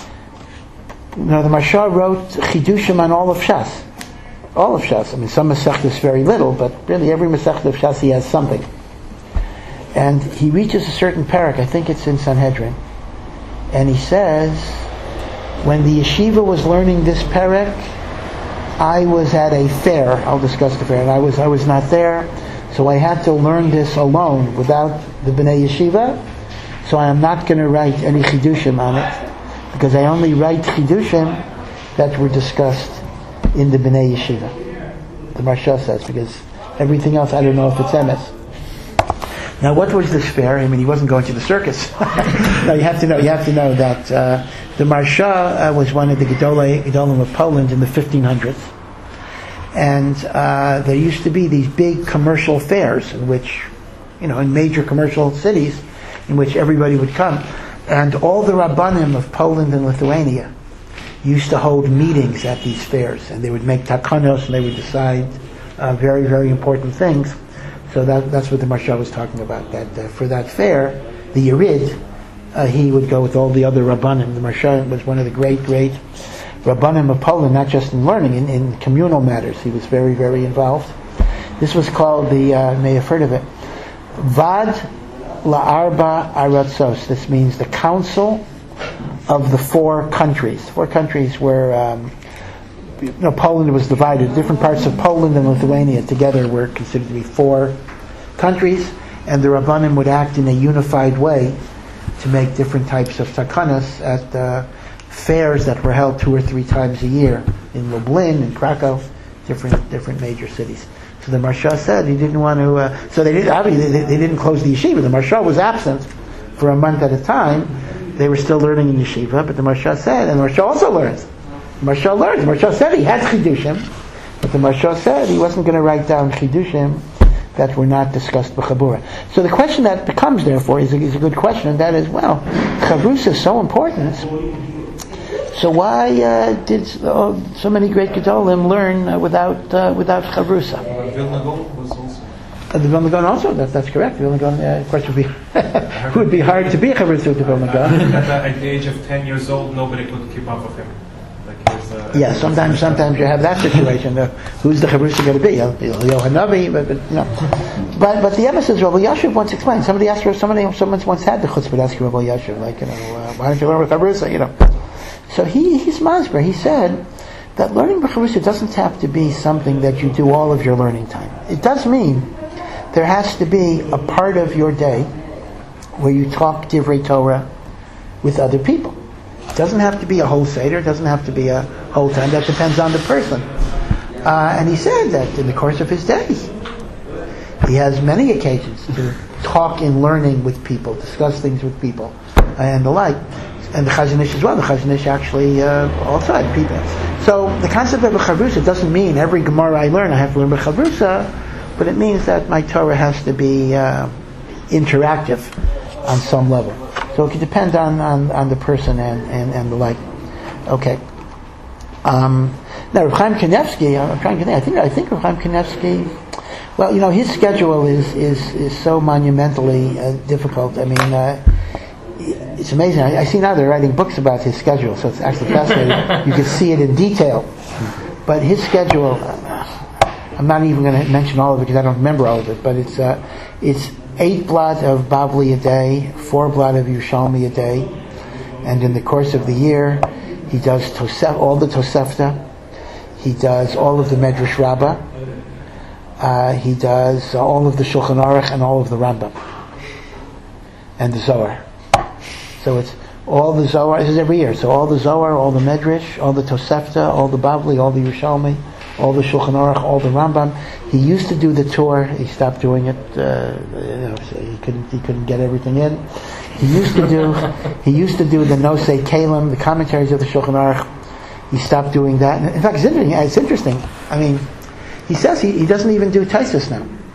the Marsha wrote Chidushim on all of Shas. All of Shas. I mean, some Masechtas very little, but really every Masechta of Shas he has something. And he reaches a certain parak, I think it's in Sanhedrin, and he says, when the yeshiva was learning this parak, I was at a fair, I'll discuss the fair, and I was not there, so I had to learn this alone without the Bnei Yeshiva, so I am not going to write any Chidushim on it, because I only write Chidushim that were discussed in the Bnei Yeshiva. The Marsha says, because everything else I don't know if it's emes. Now, what was this fair? I mean, he wasn't going to the circus. No, you have to know that the Marsha was one of the Gedolim of Poland in the 1500s, and there used to be these big commercial fairs in which, in major commercial cities, in which everybody would come, and all the Rabbanim of Poland and Lithuania used to hold meetings at these fairs, and they would make takanos and they would decide very, very important things. So that's what the Marsha was talking about. That for that fair, the Yerid, he would go with all the other Rabbanim. The Marsha was one of the great Rabbanim of Poland, not just in learning, in communal matters. He was very, very involved. This was called may have heard of it, Vad La'arba Aratzos. This means the Council of the Four Countries. Four countries where Poland was divided. Different parts of Poland and Lithuania together were considered to be four countries, and the Rabbanim would act in a unified way to make different types of takanas at fairs that were held 2 or 3 times a year in Lublin, in Krakow, different major cities. So the Marsha said he didn't want to. So they didn't close the yeshiva. The Marsha was absent for a month at a time. They were still learning in yeshiva, but the Marsha said, and the Marsha also learns. The Marsha learned. The Marsha said he had chidushim, but the Marsha said he wasn't going to write down chidushim that were not discussed b'chabura. So the question that becomes, therefore, is a good question, and that is, well, chavrusa is so important. So why did so many great gedolim learn without chavrusa? Vilna Gaon was also. The Vilna Gaon also. That's correct. The Vilna Gaon, of course, would be hard to be a chavrusa with the Vilna Gaon. At the age of 10 years old, nobody could keep up with him. Yeah, sometimes you have that situation. Who's the chavrusa going to be? Yohanavi, but the emes is Rabbi Yashiv once explained. Somebody once had the chutzpah to ask Rabbi Yashiv, why don't you learn with chavrusa? So he's masber. He said that learning b'chavrusa doesn't have to be something that you do all of your learning time. It does mean there has to be a part of your day where you talk divrei Torah with other people. It doesn't have to be a whole seder. It doesn't have to be a whole time. That depends on the person. And he said that in the course of his day, he has many occasions to talk in learning with people, discuss things with people, and the like. And the Chazon Ish as well. The Chazon Ish actually also had people. So the concept of a chavrusa doesn't mean every Gemara I learn I have to learn a chavrusa, but it means that my Torah has to be interactive on some level. So it can depend on the person and the like. Okay. Now, Reb Chaim Kanevsky, I'm trying to think. I think Reb Chaim Kanevsky. Well, his schedule is so monumentally difficult. I mean, it's amazing. I see now they're writing books about his schedule, so it's actually fascinating. You can see it in detail. But his schedule, I'm not even going to mention all of it because I don't remember all of it. But it's 8 blot of Bavli a day, 4 blot of Yerushalmi a day, and in the course of the year, he does all the Tosefta. He does all of the Medrash Rabbah. He does all of the Shulchan Aruch and all of the Rambam. And the Zohar. So it's all the Zohar, this is every year. So all the Zohar, all the Medrash, all the Tosefta, all the Bavli, all the Yerushalmi, all the Shulchan Aruch, all the Rambam. He used to do the tour. He stopped doing it. So he couldn't get everything in. He used to do the Nosei Kalim, the commentaries of the Shulchan Aruch. He stopped doing that. In fact, it's interesting. I mean, he says he doesn't even do Taisus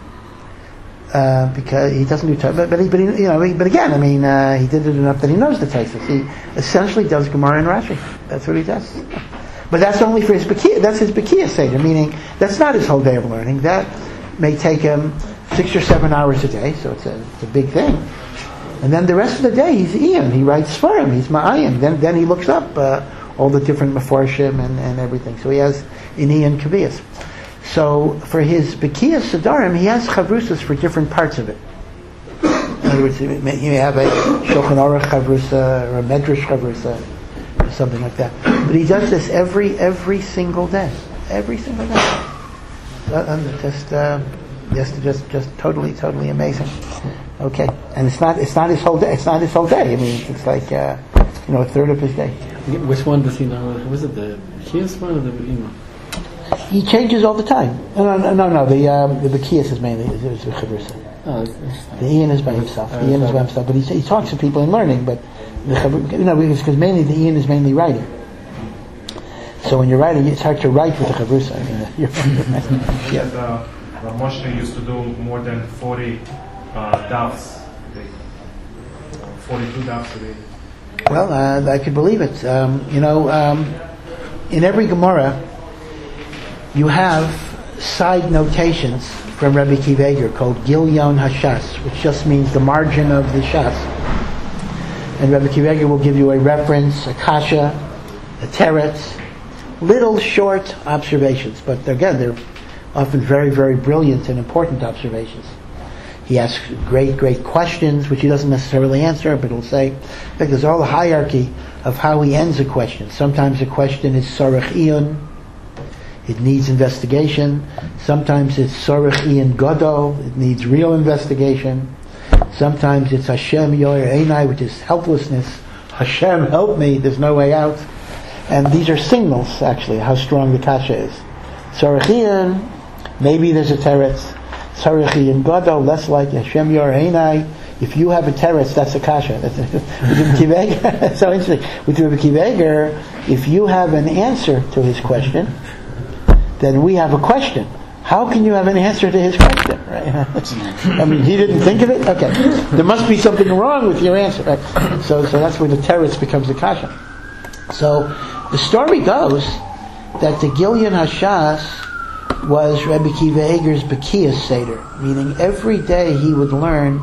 now because he doesn't do Taisus. But again, I mean, he did it enough that he knows the Taisus. He essentially does Gemara and Rashi. That's what he does. But that's only for his Bekiah. That's his Bekiah Seder, meaning that's not his whole day of learning. That may take him 6 or 7 hours a day, so it's a big thing. And then the rest of the day, he's Ian. He writes Sfarim. He's Ma'ayin. Then he looks up all the different Mefarshim and everything. So he has in Ian Kaviyas. So for his Bekiah Sedarim, he has Chavrusas for different parts of it. In other words, he may have a Shulchan Aruch Chavrusa or a Medrash Chavrusa or something like that. But he does this every single day. Every single day. Just totally amazing. Okay, and it's not his whole day. It's not his whole day. I mean, it's like a third of his day. Which one does he know? Was it the Bekias one or the Imam? He changes all the time. No. The Bekias is mainly the Chavrusa. Oh, the Ian is by himself. The Ian is by himself, but he talks to people in learning. But because mainly the Ian is mainly writing. So when you're writing, it's hard to write with the Chavrusa. I mean, Yeah. Moshe used to do more than 40 dafs a day. 42 dafs a day. Well, I could believe it. In every Gemara, you have side notations from Rabbi Akiva Eiger called Gilyon Hashas, which just means the margin of the Shas. And Rabbi Akiva Eiger will give you a reference, a kasha, a teretz, little short observations, but they're often very, very brilliant and important observations. He asks great questions, which he doesn't necessarily answer, but he'll say, in fact, there's all a hierarchy of how he ends a question. Sometimes a question is Sarach Iyun, it needs investigation. Sometimes it's Sarach Iyun Gadol, it needs real investigation. Sometimes it's Hashem Yoyer Einai, which is helplessness. Hashem, help me, there's no way out. And these are signals, actually, how strong the kasha is. Sarach Iyun, maybe there's a teretz. Sarach Iyun Gadol, less like Hashem Yoyer Einai. If you have a teretz, that's a kasha. That's so interesting. With Rabbi Akiva Eiger, if you have an answer to his question, then we have a question. How can you have an answer to his question? Right? I mean, he didn't think of it? Okay. There must be something wrong with your answer. Right? So that's where the teretz becomes the kasha. So the story goes that the Gilyon Hashas was Rabbi Akiva Eiger's Bekiah Seder, meaning every day he would learn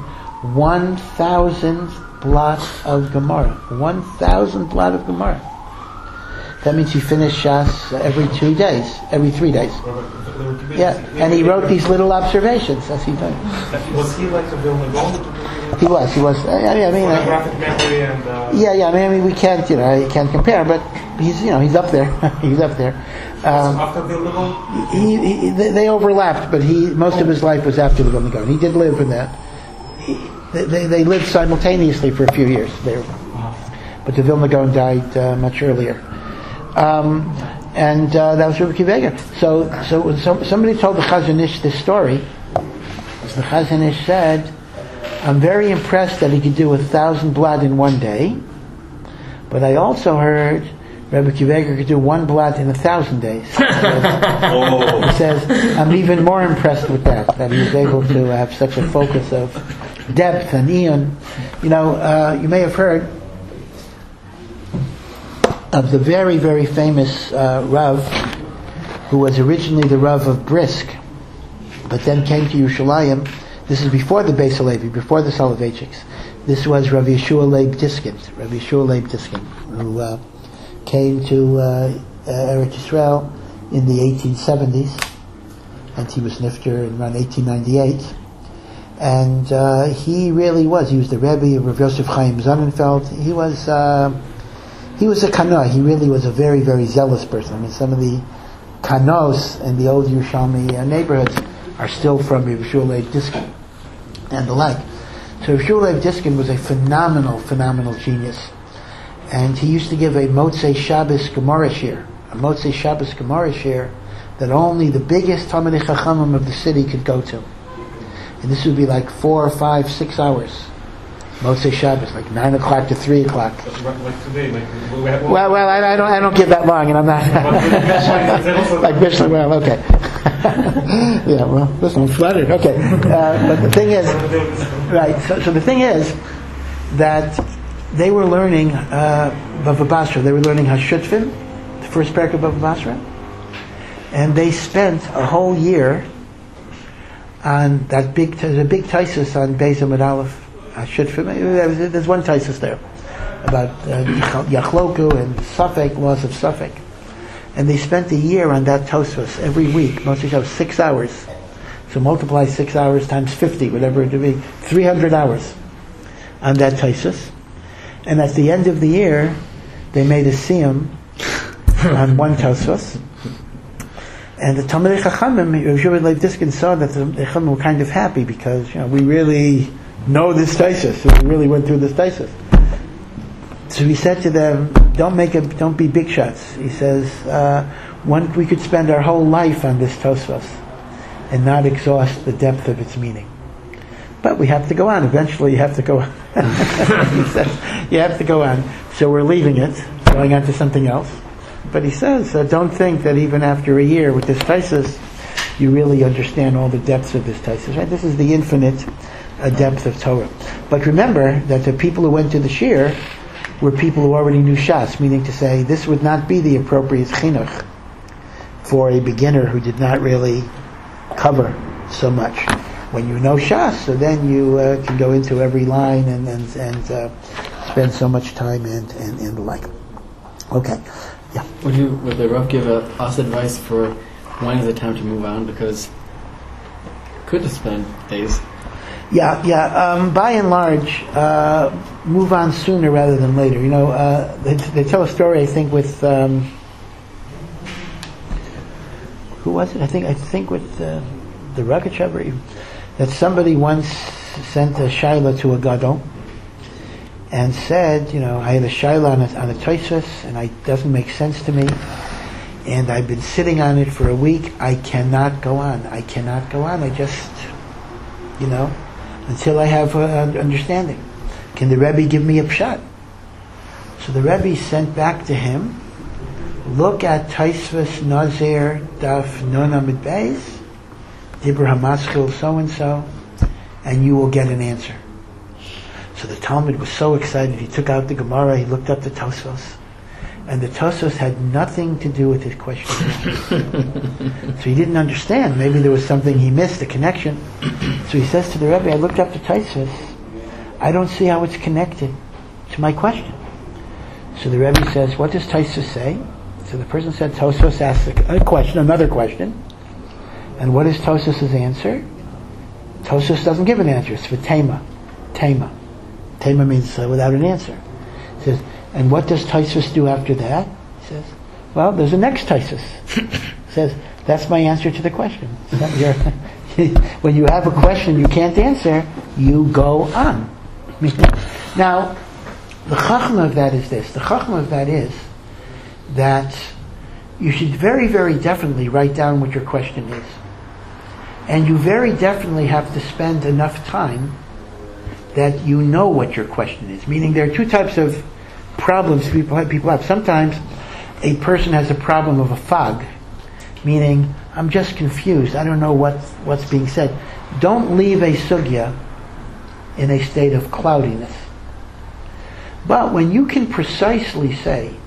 1,000 blot of Gemara. 1,000 blot of Gemara. That means he finished Shas every 3 days. Yeah, and he wrote these little observations as he did. Was he like a Vilna Gaon? He was. Photographic memory and. Yeah. I mean, we can't, you can't compare, but he's up there. He's up there. After Vilna Gaon? They overlapped, but most of his life was after the Vilna Gaon. He did live in that. They lived simultaneously for a few years there, but the Vilna Gaon died much earlier. And that was Rabbi Akiva Eiger. So when somebody told the Chazon Ish this story, the Chazon Ish said, I'm very impressed that he could do 1,000 blot in one day, but I also heard Rabbi Akiva Eiger could do 1 blot in 1,000 days. He says, I'm even more impressed with that he was able to have such a focus of depth and eon. You may have heard of the very, very famous Rav, who was originally the Rav of Brisk, but then came to Yerushalayim. This is before the Beis Halevi, before the Soloveitchiks. This was Rav Yeshua Leib Diskin, who came to Eretz Yisrael in the 1870s, and he was nifter in around 1898. And he was the Rebbe of Rav Yosef Chaim Sonnenfeld. He was a Kana. He really was a very, very zealous person. I mean, some of the Kanos in the old Yerushalmi neighborhoods are still from Rav Yeshua Leib Diskin and the like. So Rav Yeshua Leib Diskin was a phenomenal genius. And he used to give a Motzei Shabbos Gemara shir, that only the biggest Talmidei Chachamim of the city could go to. And this would be like 4 or 5, 6 hours. Motzei Shabbos, like 9 o'clock to 3 o'clock. Like today, Well, I don't give that long, and I'm not like Mishnah. Well, okay. Yeah, well, listen, I'm flattered. Okay, but the thing is, right? So the thing is that they were learning Bava Basra. They were learning Hashutfin, the first parak of Bava Basra, and they spent a whole year on that there's a big taisus on Beis Amud Aleph. There's one taisus there about Yachloku and Safek, laws of Safek, and they spent a year on that Tosfos every week. Mostly 6 hours. So multiply 6 hours times 50, whatever it would be, 300 hours on that taisus. And at the end of the year, they made a siyum on one Tosfos. And the Talmidei Chachamim, Rav Yeshua Leib Diskin, saw that the Chachamim were kind of happy because we really know this taisus. So we really went through this taisus. So he said to them, "Don't be big shots." He says, we could spend our whole life on this Tosfos and not exhaust the depth of its meaning. But we have to go on. Eventually, you have to go on. He says, you have to go on. So we're leaving it, going on to something else. But he says, don't think that even after a year with this taisus, you really understand all the depths of this taisus. Right? This is the infinite depth of Torah. But remember that the people who went to the shir were people who already knew Shas, meaning to say this would not be the appropriate chinuch for a beginner who did not really cover so much. When you know Shas, so then you can go into every line and spend so much time and the like. Okay. Yeah. Would the Rav give us advice for when is the time to move on? Because could have spent days. Yeah. By and large, move on sooner rather than later. They tell a story, I think, with who was it? I think with the Rogachover, that somebody once sent a shaila to a gadol and said, I had a shaila on a tosfos, and it doesn't make sense to me, and I've been sitting on it for a week. I cannot go on. I just, until I have understanding. Can the Rebbe give me a pshat? So the Rebbe sent back to him, look at Tosfos Nazir Daf Nun Amid Beis, Dibur HaMaschil so-and-so, and you will get an answer. So the Talmud was so excited, he took out the Gemara, he looked up the Tosfos, and the Tosfos had nothing to do with his question. So he didn't understand. Maybe there was something he missed, a connection. So he says to the Rebbe, I looked up the Tosfos, I don't see how it's connected to my question. So the Rebbe says, what does Tosfos say? So the person said, Tosfos asked another question. And what is Tosfos' answer? Tosfos doesn't give an answer. It's for Tema. Tema means without an answer. He says, and what does Tosfos do after that? He says, well, there's a next Tosfos. He says, that's my answer to the question. When you have a question you can't answer, you go on. Now, the chachma of that is this. The chachma of that is that you should very, very definitely write down what your question is. And you very definitely have to spend enough time that you know what your question is. Meaning there are two types of problems people have. Sometimes a person has a problem of a fog, meaning I'm just confused. I don't know what's being said. Don't leave a sugya in a state of cloudiness. But when you can precisely say,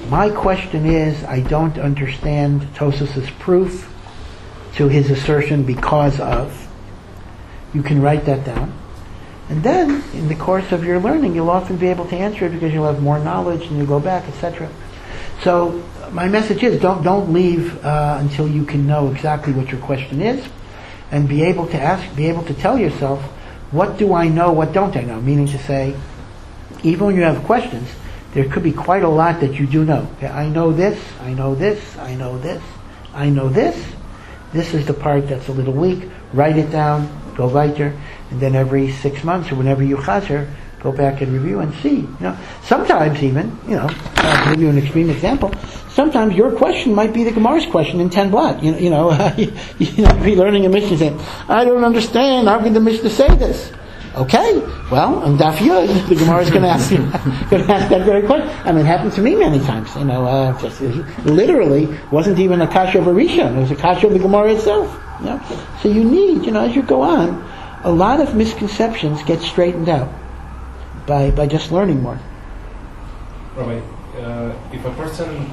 My question is, I don't understand Tosfos' proof to his assertion because of. You can write that down. And then, in the course of your learning, you'll often be able to answer it because you'll have more knowledge and you'll go back, etc. So, my message is, don't leave until you can know exactly what your question is, and be able to tell yourself, what do I know, what don't I know? Meaning to say, even when you have questions, there could be quite a lot that you do know. Okay, I know this, I know this, I know this, I know this. This is the part that's a little weak. Write it down, go weiter, and then every 6 months or whenever you chazer, go back and review and see. Sometimes even, I'll give you an extreme example. Sometimes your question might be the Gemara's question in 10 blot. You'd be learning a Mishnah saying, I don't understand. How can the Mishnah say this? Okay, well, on Daf Yud, the Gemara is going to ask that very question. I mean, it happened to me many times. Just literally wasn't even a kasha of a Rishon. It was a kasha of the Gemara itself. So you need, as you go on, a lot of misconceptions get straightened out by just learning more. Rabbi, if a person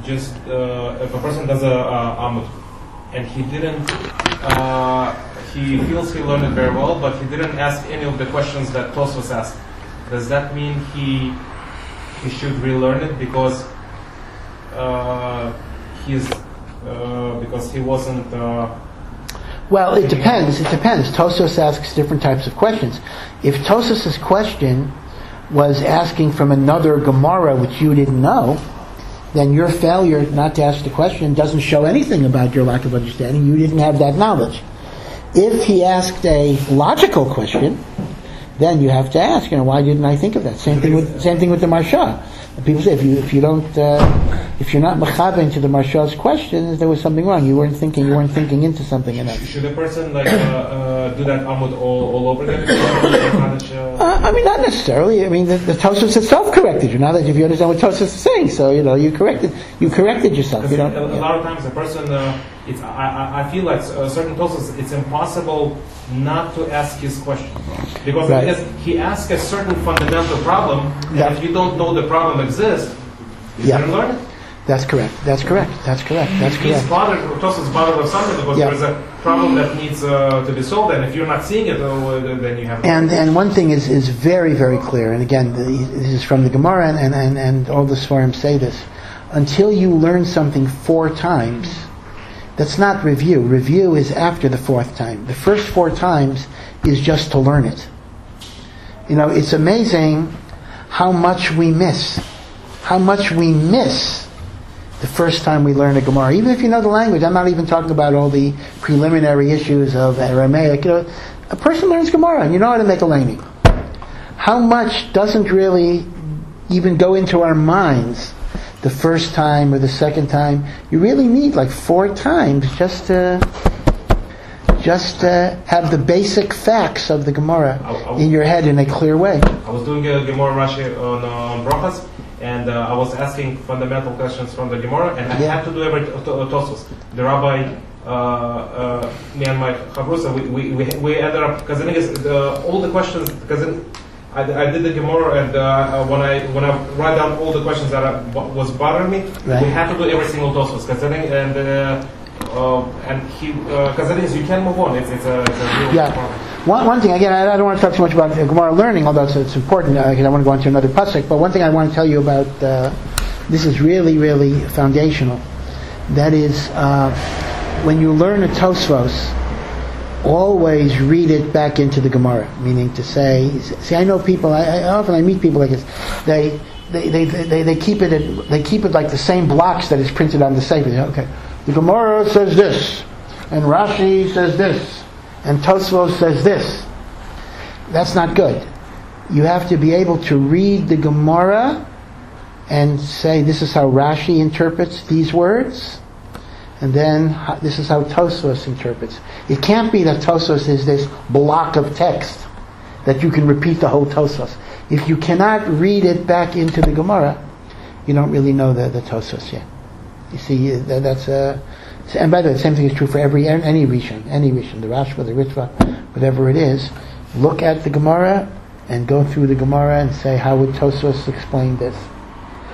does a Amud and he didn't. He feels he learned it very well, but he didn't ask any of the questions that Tosfos asked. Does that mean he should relearn it because he wasn't? Well, it depends. Tosfos asks different types of questions. If Tosfos' question was asking from another Gemara which you didn't know, then your failure not to ask the question doesn't show anything about your lack of understanding. You didn't have that knowledge. If he asked a logical question, then you have to ask, why didn't I think of that? Same thing with the Marsha. People say if you're not mechaven to the Marsha's questions, there was something wrong. You weren't thinking into something enough. Should a person do that Amud all over again? Not necessarily. The Tosfos itself corrected you. Now that if you understand what Tosfos is saying, so you corrected yourself. A lot of times a person, I feel like certain Tosfos, it's impossible not to ask his question because he asks a certain fundamental problem, and if you don't know the problem exists, you can learn it. That's correct. He's bothered, Tosfos bothered with something because there's a problem that needs to be solved, and if you're not seeing it, then you have. And one thing is very, very clear, and again, this is from the Gemara, and all the Svarim say this: until you learn something 4 times, that's not review. Review is after the 4th time. The first 4 times is just to learn it. It's amazing how much we miss the first time we learn a Gemara. Even if you know the language, I'm not even talking about all the preliminary issues of Aramaic. A person learns Gemara and you know how to make a laning. How much doesn't really even go into our minds the first time or the second time? You really need 4 times just to have the basic facts of the Gemara in your head in a clear way. I was doing a Gemara Rashi on Brachas, and I was asking fundamental questions from the Gemara, and I had to do every Tosfos. The rabbi, me and my chavrusa, we ended up, because the thing is, all the questions, because I did the Gemara, and when I write down all the questions that was bothering me, we had to do every single Tosfos, and he, because the thing is, you can't move on. It's a real problem. One thing, again, I don't want to talk too much about Gemara learning, although it's important, because I want to go on to another pasuk, but one thing I want to tell you about, this is really, really foundational. That is, when you learn a Tosfos, always read it back into the Gemara, meaning to say, I know people, I meet people like this, they keep it like the same blocks that is printed on the Sefer. Okay, the Gemara says this, and Rashi says this, and Tosfos says this. That's not good. You have to be able to read the Gemara and say, this is how Rashi interprets these words, and then this is how Tosfos interprets. It can't be that Tosfos is this block of text that you can repeat the whole Tosfos. If you cannot read it back into the Gemara, you don't really know the Tosfos yet. You see, that's and by the way, the same thing is true for any Rishon, the Rashba, the Ritva, whatever it is. Look at the Gemara and go through the Gemara and say, how would Tosfos explain this?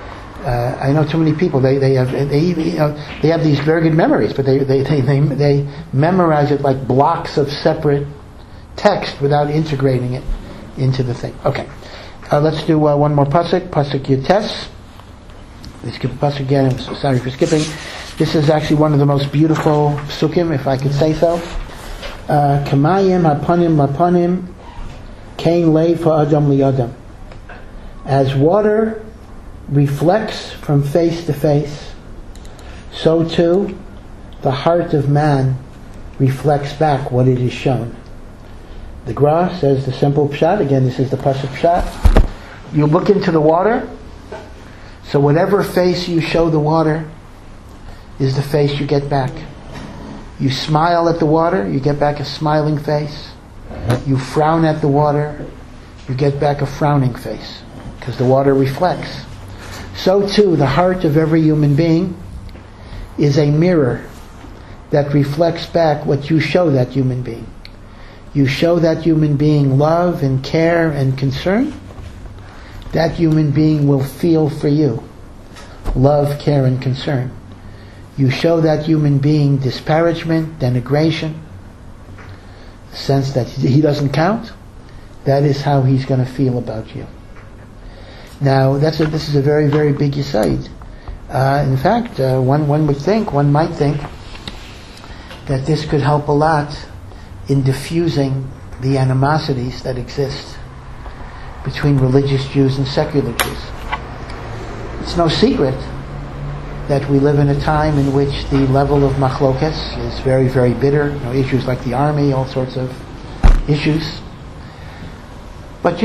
I know too many people. They have these very good memories, but they memorize it like blocks of separate text without integrating it into the thing. Okay, let's do one more pasuk. Pasuk Yutes. We skip a pasuk again. I'm sorry for skipping. This is actually one of the most beautiful psukim, if I could say so. Kamayim hapanim kain lev ha'adam li'adam. As water reflects from face to face, so too the heart of man reflects back what it is shown. The Gra says the simple pshat. Again, this is the pasuk pshat. You look into the water, so whatever face you show the water is the face you get back. You smile at the water, you get back a smiling face. You frown at the water, you get back a frowning face, because the water reflects. So too, the heart of every human being is a mirror that reflects back what you show that human being. You show that human being love and care and concern, that human being will feel for you love, care, and concern. You show that human being disparagement, denigration, the sense that he doesn't count, that is how he's going to feel about you. Now, this is a very, very big yesod. In fact, one might think that this could help a lot in diffusing the animosities that exist between religious Jews and secular Jews. It's no secret that we live in a time in which the level of machlokes is very, very bitter. Issues like the army, all sorts of issues. But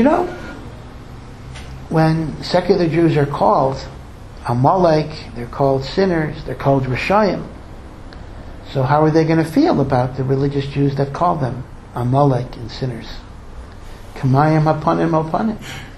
when secular Jews are called Amalek, they're called sinners, they're called Rishayim. So how are they going to feel about the religious Jews that call them Amalek and sinners? Kamayim hapanim.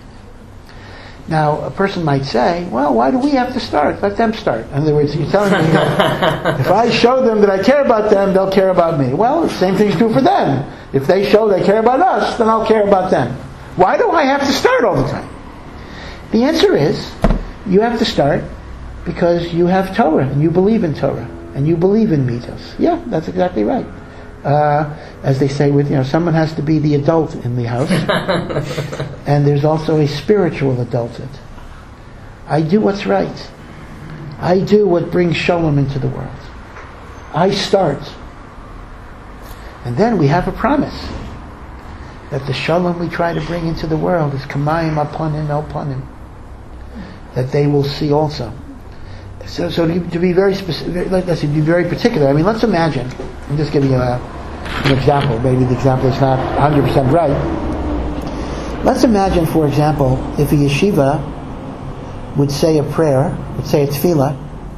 Now, a person might say, well, why do we have to start? Let them start. In other words, you're telling me that if I show them that I care about them, they'll care about me. Well, the same thing's true for them. If they show they care about us, then I'll care about them. Why do I have to start all the time? The answer is, you have to start because you have Torah, and you believe in Torah, and you believe in mitos. Yeah, that's exactly right. As they say, someone has to be the adult in the house, and there's also a spiritual adulthood. I do what's right. I do what brings shalom into the world. I start. And then we have a promise that the shalom we try to bring into the world is kamayim apanim, that they will see also. So to be very specific, let's be very particular. Let's imagine. I'm just giving you an example. Maybe the example is not 100% right. Let's imagine, for example, if a yeshiva would say a prayer, would say a tefillah,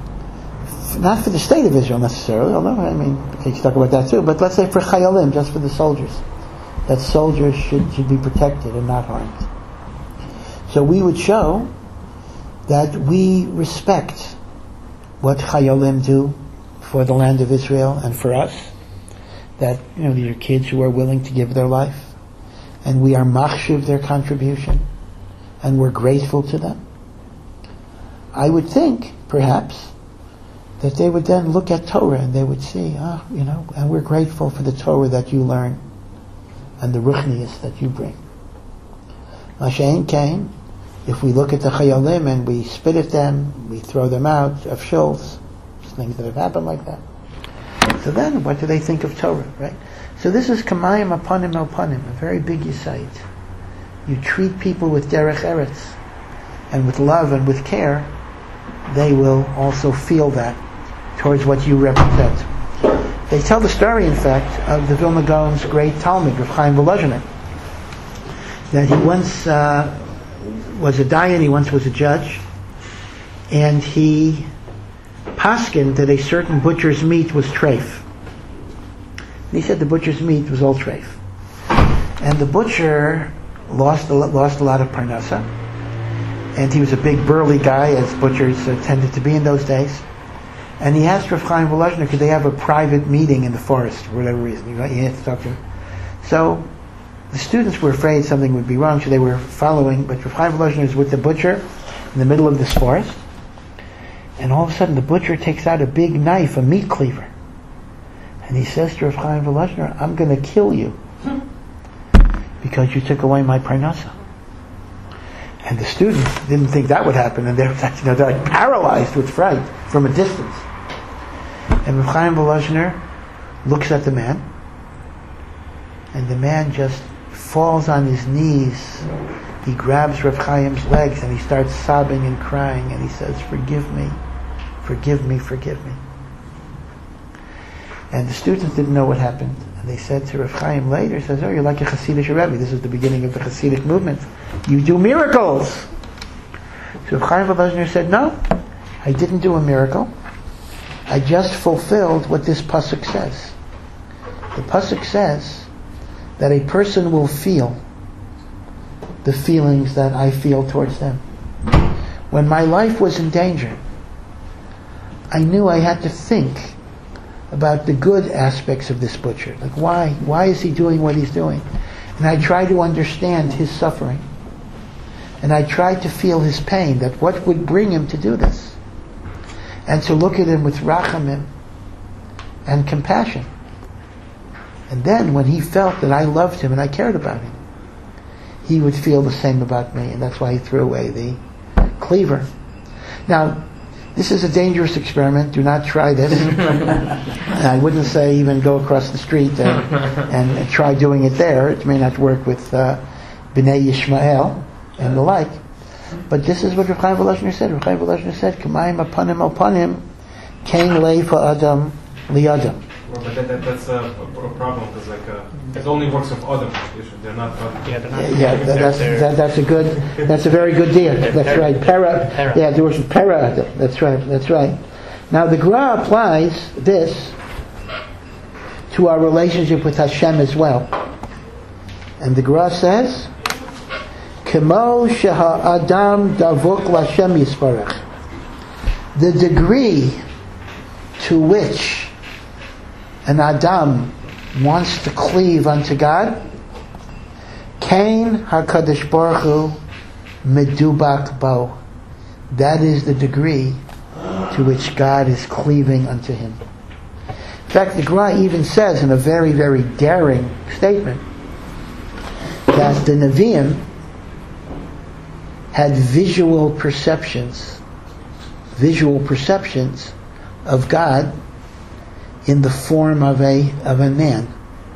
not for the state of Israel necessarily, although we can talk about that too, but let's say for chayalim, just for the soldiers, that soldiers should be protected and not harmed. So we would show that we respect what chayalim do for the land of Israel and for us. That these are kids who are willing to give their life, and we are machshiv their contribution, and we're grateful to them. I would think, perhaps, that they would then look at Torah and they would see, and we're grateful for the Torah that you learn and the ruchnius that you bring. Mashain Kain, if we look at the chayalim and we spit at them, we throw them out of shuls, things that have happened like that. So then, what do they think of Torah, right? So this is kamayim apanim a very big yesod. You treat people with derech eretz, and with love and with care, they will also feel that towards what you represent. They tell the story, in fact, of the Vilna Gaon's great Talmud, Rav Chaim Volozhiner, that he once was a dayan, he once was a judge, and he paskined that a certain butcher's meat was treif. And he said the butcher's meat was all treif. And the butcher lost a lot of parnasa, and he was a big burly guy, as butchers tended to be in those days. And he asked Rav Chaim Volozhiner, could they have a private meeting in the forest for whatever reason? He had to talk to him. So the students were afraid something would be wrong, so they were following. But Rav Chaim Volozhiner is with the butcher in the middle of this forest, And all of a sudden the butcher takes out a big knife, a meat cleaver. And he says to Rav Chaim Volozhner, I'm going to kill you because you took away my parnasa. And the student didn't think that would happen, and they're like paralyzed with fright from a distance. And Rav Chaim Volozhner looks at the man, and the man just falls on his knees. He grabs Rav Chaim's legs and he starts sobbing and crying, and he says, forgive me, forgive me, forgive me. And the students didn't know what happened. And they said to Rav Chaim later, says, oh, you're like a Hasidic Rebbe. This is the beginning of the Hasidic movement. You do miracles. So Rav Chaim Volozhner said, no, I didn't do a miracle. I just fulfilled what this pasuk says. The pasuk says that a person will feel the feelings that I feel towards them. When my life was in danger, I knew I had to think about the good aspects of this butcher. Like, why is he doing what he's doing? And I tried to understand his suffering. And I tried to feel his pain, that what would bring him to do this. And to look at him with rachamim and compassion. And then when he felt that I loved him and I cared about him, he would feel the same about me, and that's why he threw away the cleaver. Now, this is a dangerous experiment. Do not try this. I wouldn't say even go across the street and try doing it there. It may not work with Bnei Yishmael and the like. But this is what Rav Chaim Volozhner said. Rav Chaim Volozhner said, K'mayim apanim alpanim, kain leifa adam liadam. Well, but that's a problem, because it only works with Adam. They're not Adam. Yeah, they're not. Yeah, that's a very good deal. That's right. Para. Yeah, there was para Adam. That's right. That's right. Now the Gra applies this to our relationship with Hashem as well. And the Gra says, Kemo sheha Adam davuk l'Hashem yisparach. The degree to which an Adam wants to cleave unto God, Kain HaKadosh Baruch Hu medubak bo. That is the degree to which God is cleaving unto him. In fact, the Gra even says in a very, very daring statement that the Nevi'im had visual perceptions of God in the form of a man.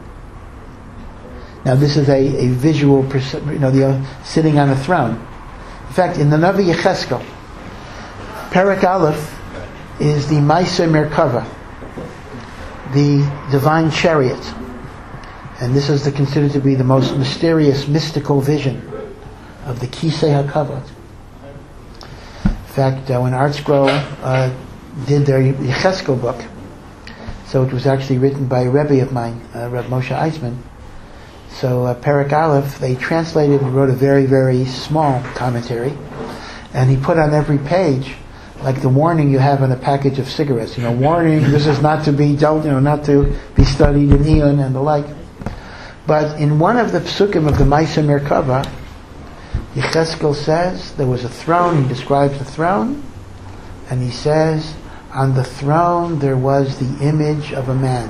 Now this is a visual sitting on a throne. In fact, in the Navi Yecheskel, Perek Aleph is the Maaseh Merkava, the divine chariot, and this is considered to be the most mysterious, mystical vision of the Kisei HaKavod. In fact, when ArtScroll did their Yecheskel book, so it was actually written by a Rebbe of mine, Reb Moshe Eisman. So Perek Aleph, they translated and wrote a very, very small commentary, and he put on every page, like the warning you have on a package of cigarettes. Warning, this is not to be dealt, not to be studied in Eon and the like. But in one of the psukim of the Maaseh Merkava, Yecheskel says there was a throne. He describes the throne, and he says, on the throne there was the image of a man.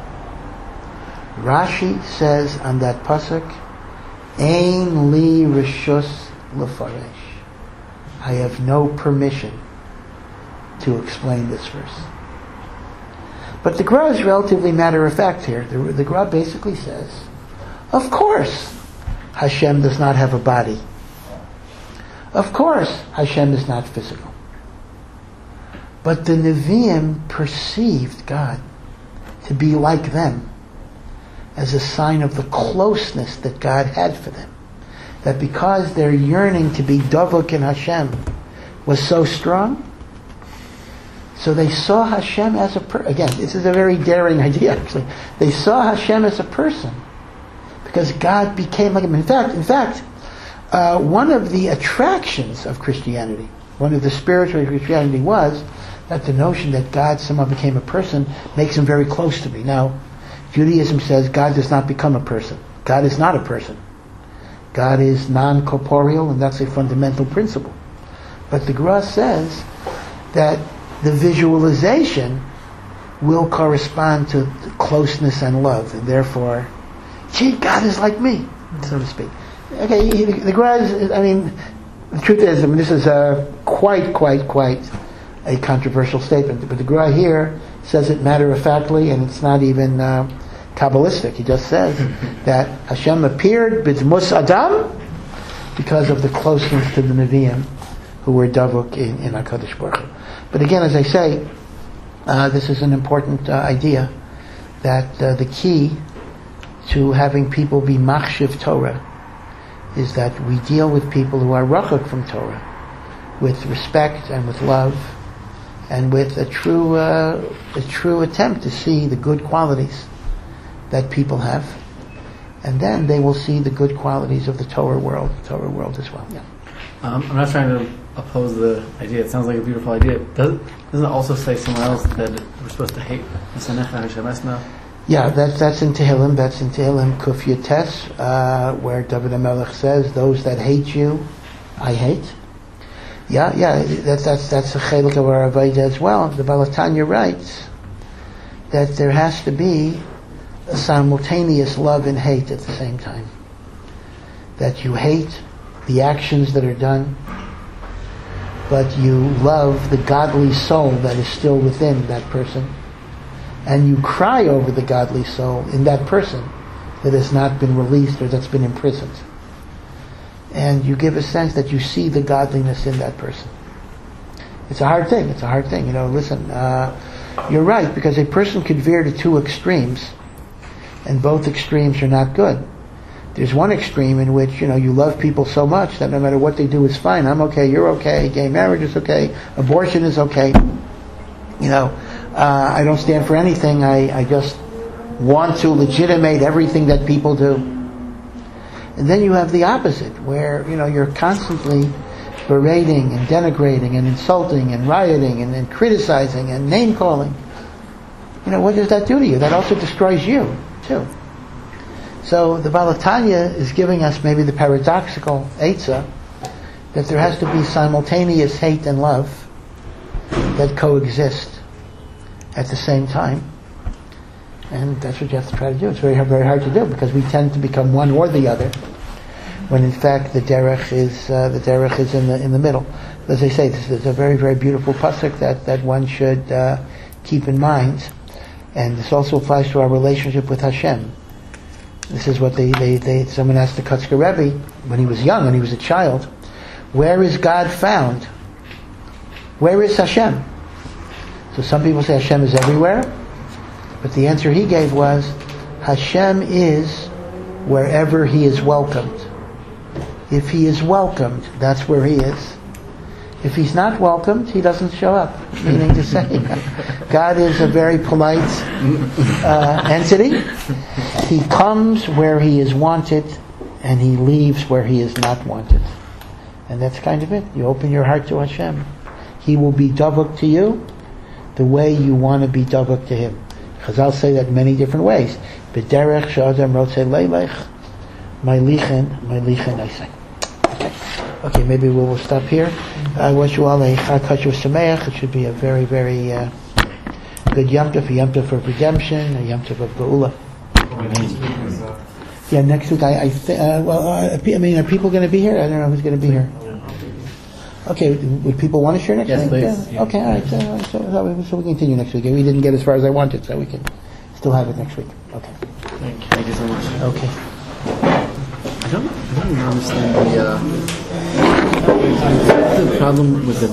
Rashi says on that pasuk, Ein li rishus lefaresh. I have no permission to explain this verse. But the Gra is relatively matter of fact here. The Gra basically says, of course Hashem does not have a body. Of course Hashem is not physical. But the Nevi'im perceived God to be like them as a sign of the closeness that God had for them. That because their yearning to be Davuk in Hashem was so strong, so they saw Hashem as a person. Again, this is a very daring idea actually. They saw Hashem as a person because God became like him. In fact, one of the attractions of Christianity, one of the spiritual of Christianity was that the notion that God somehow became a person makes him very close to me. Now, Judaism says God does not become a person. God is not a person. God is non-corporeal, and that's a fundamental principle. But the Gra says that the visualization will correspond to closeness and love, and therefore, gee, God is like me, so to speak. Okay, the Gra is, I mean, the truth is, I mean, this is quite a controversial statement, but the Gra here says it matter-of-factly, and it's not even Kabbalistic. He just says that Hashem appeared b'dmus Adam because of the closeness to the Nevi'im who were Davuk in HaKadosh Baruch Hu. But again, as I say, this is an important idea, that the key to having people be machshiv Torah is that we deal with people who are rachok from Torah with respect and with love and with a true attempt to see the good qualities that people have, and then they will see the good qualities of the Torah world as well. Yeah. I'm not trying to oppose the idea. It sounds like a beautiful idea. Doesn't it also say somewhere else that we're supposed to hate Hasanecha Hashem? Yeah, that's in Tehillim. That's in Tehillim Kuf Yates, where David HaMelech says, "Those that hate you, I hate." Yeah, that's a chelik of our Avodah as well. The Baal HaTanya writes that there has to be a simultaneous love and hate at the same time. That you hate the actions that are done, but you love the godly soul that is still within that person, and you cry over the godly soul in that person that has not been released or that's been imprisoned. And you give a sense that you see the godliness in that person. It's a hard thing. You know, listen, you're right, because a person could veer to two extremes, and both extremes are not good. There's one extreme in which, you know, you love people so much that no matter what they do is fine. I'm okay, you're okay, gay marriage is okay, abortion is okay. You know, I don't stand for anything. I just want to legitimate everything that people do. And then you have the opposite, where, you know, you're constantly berating and denigrating and insulting and rioting and criticizing and name-calling. You know, what does that do to you? That also destroys you, too. So the Baal HaTanya is giving us maybe the paradoxical eitzah that there has to be simultaneous hate and love that coexist at the same time. And that's what you have to try to do. It's very, very hard to do, because we tend to become one or the other, when in fact the derech is in the middle. As I say, this is a very, very beautiful pasuk that one should keep in mind, and this also applies to our relationship with Hashem. This is what someone asked the Kotzker Rebbe when he was young, when he was a child, where is God found? Where is Hashem? So some people say Hashem is everywhere, but the answer he gave was, Hashem is wherever he is welcomed. If he is welcomed, that's where he is. If he's not welcomed, he doesn't show up. Meaning to say, God is a very polite entity. He comes where he is wanted, and he leaves where he is not wanted. And that's kind of it. You open your heart to Hashem. He will be davuk to you the way you want to be davuk to him. Chazal say that in many different ways. B'derech she'adam rotzeh leilech, ma'lichen I say. Okay, maybe we'll stop here. I wish you all a Chag Kosher Sameach. It should be a very, very good Yom Tov, a Yom Tov of redemption, a Yom Tov of Geula. Yeah, next week I mean, are people going to be here? I don't know who's going to be here. Okay, would people want to share next week? Yes, please. Yeah. Okay, all right. So we continue next week. We didn't get as far as I wanted, so we can still have it next week. Okay. Thank you so much. Okay. I don't understand the problem with the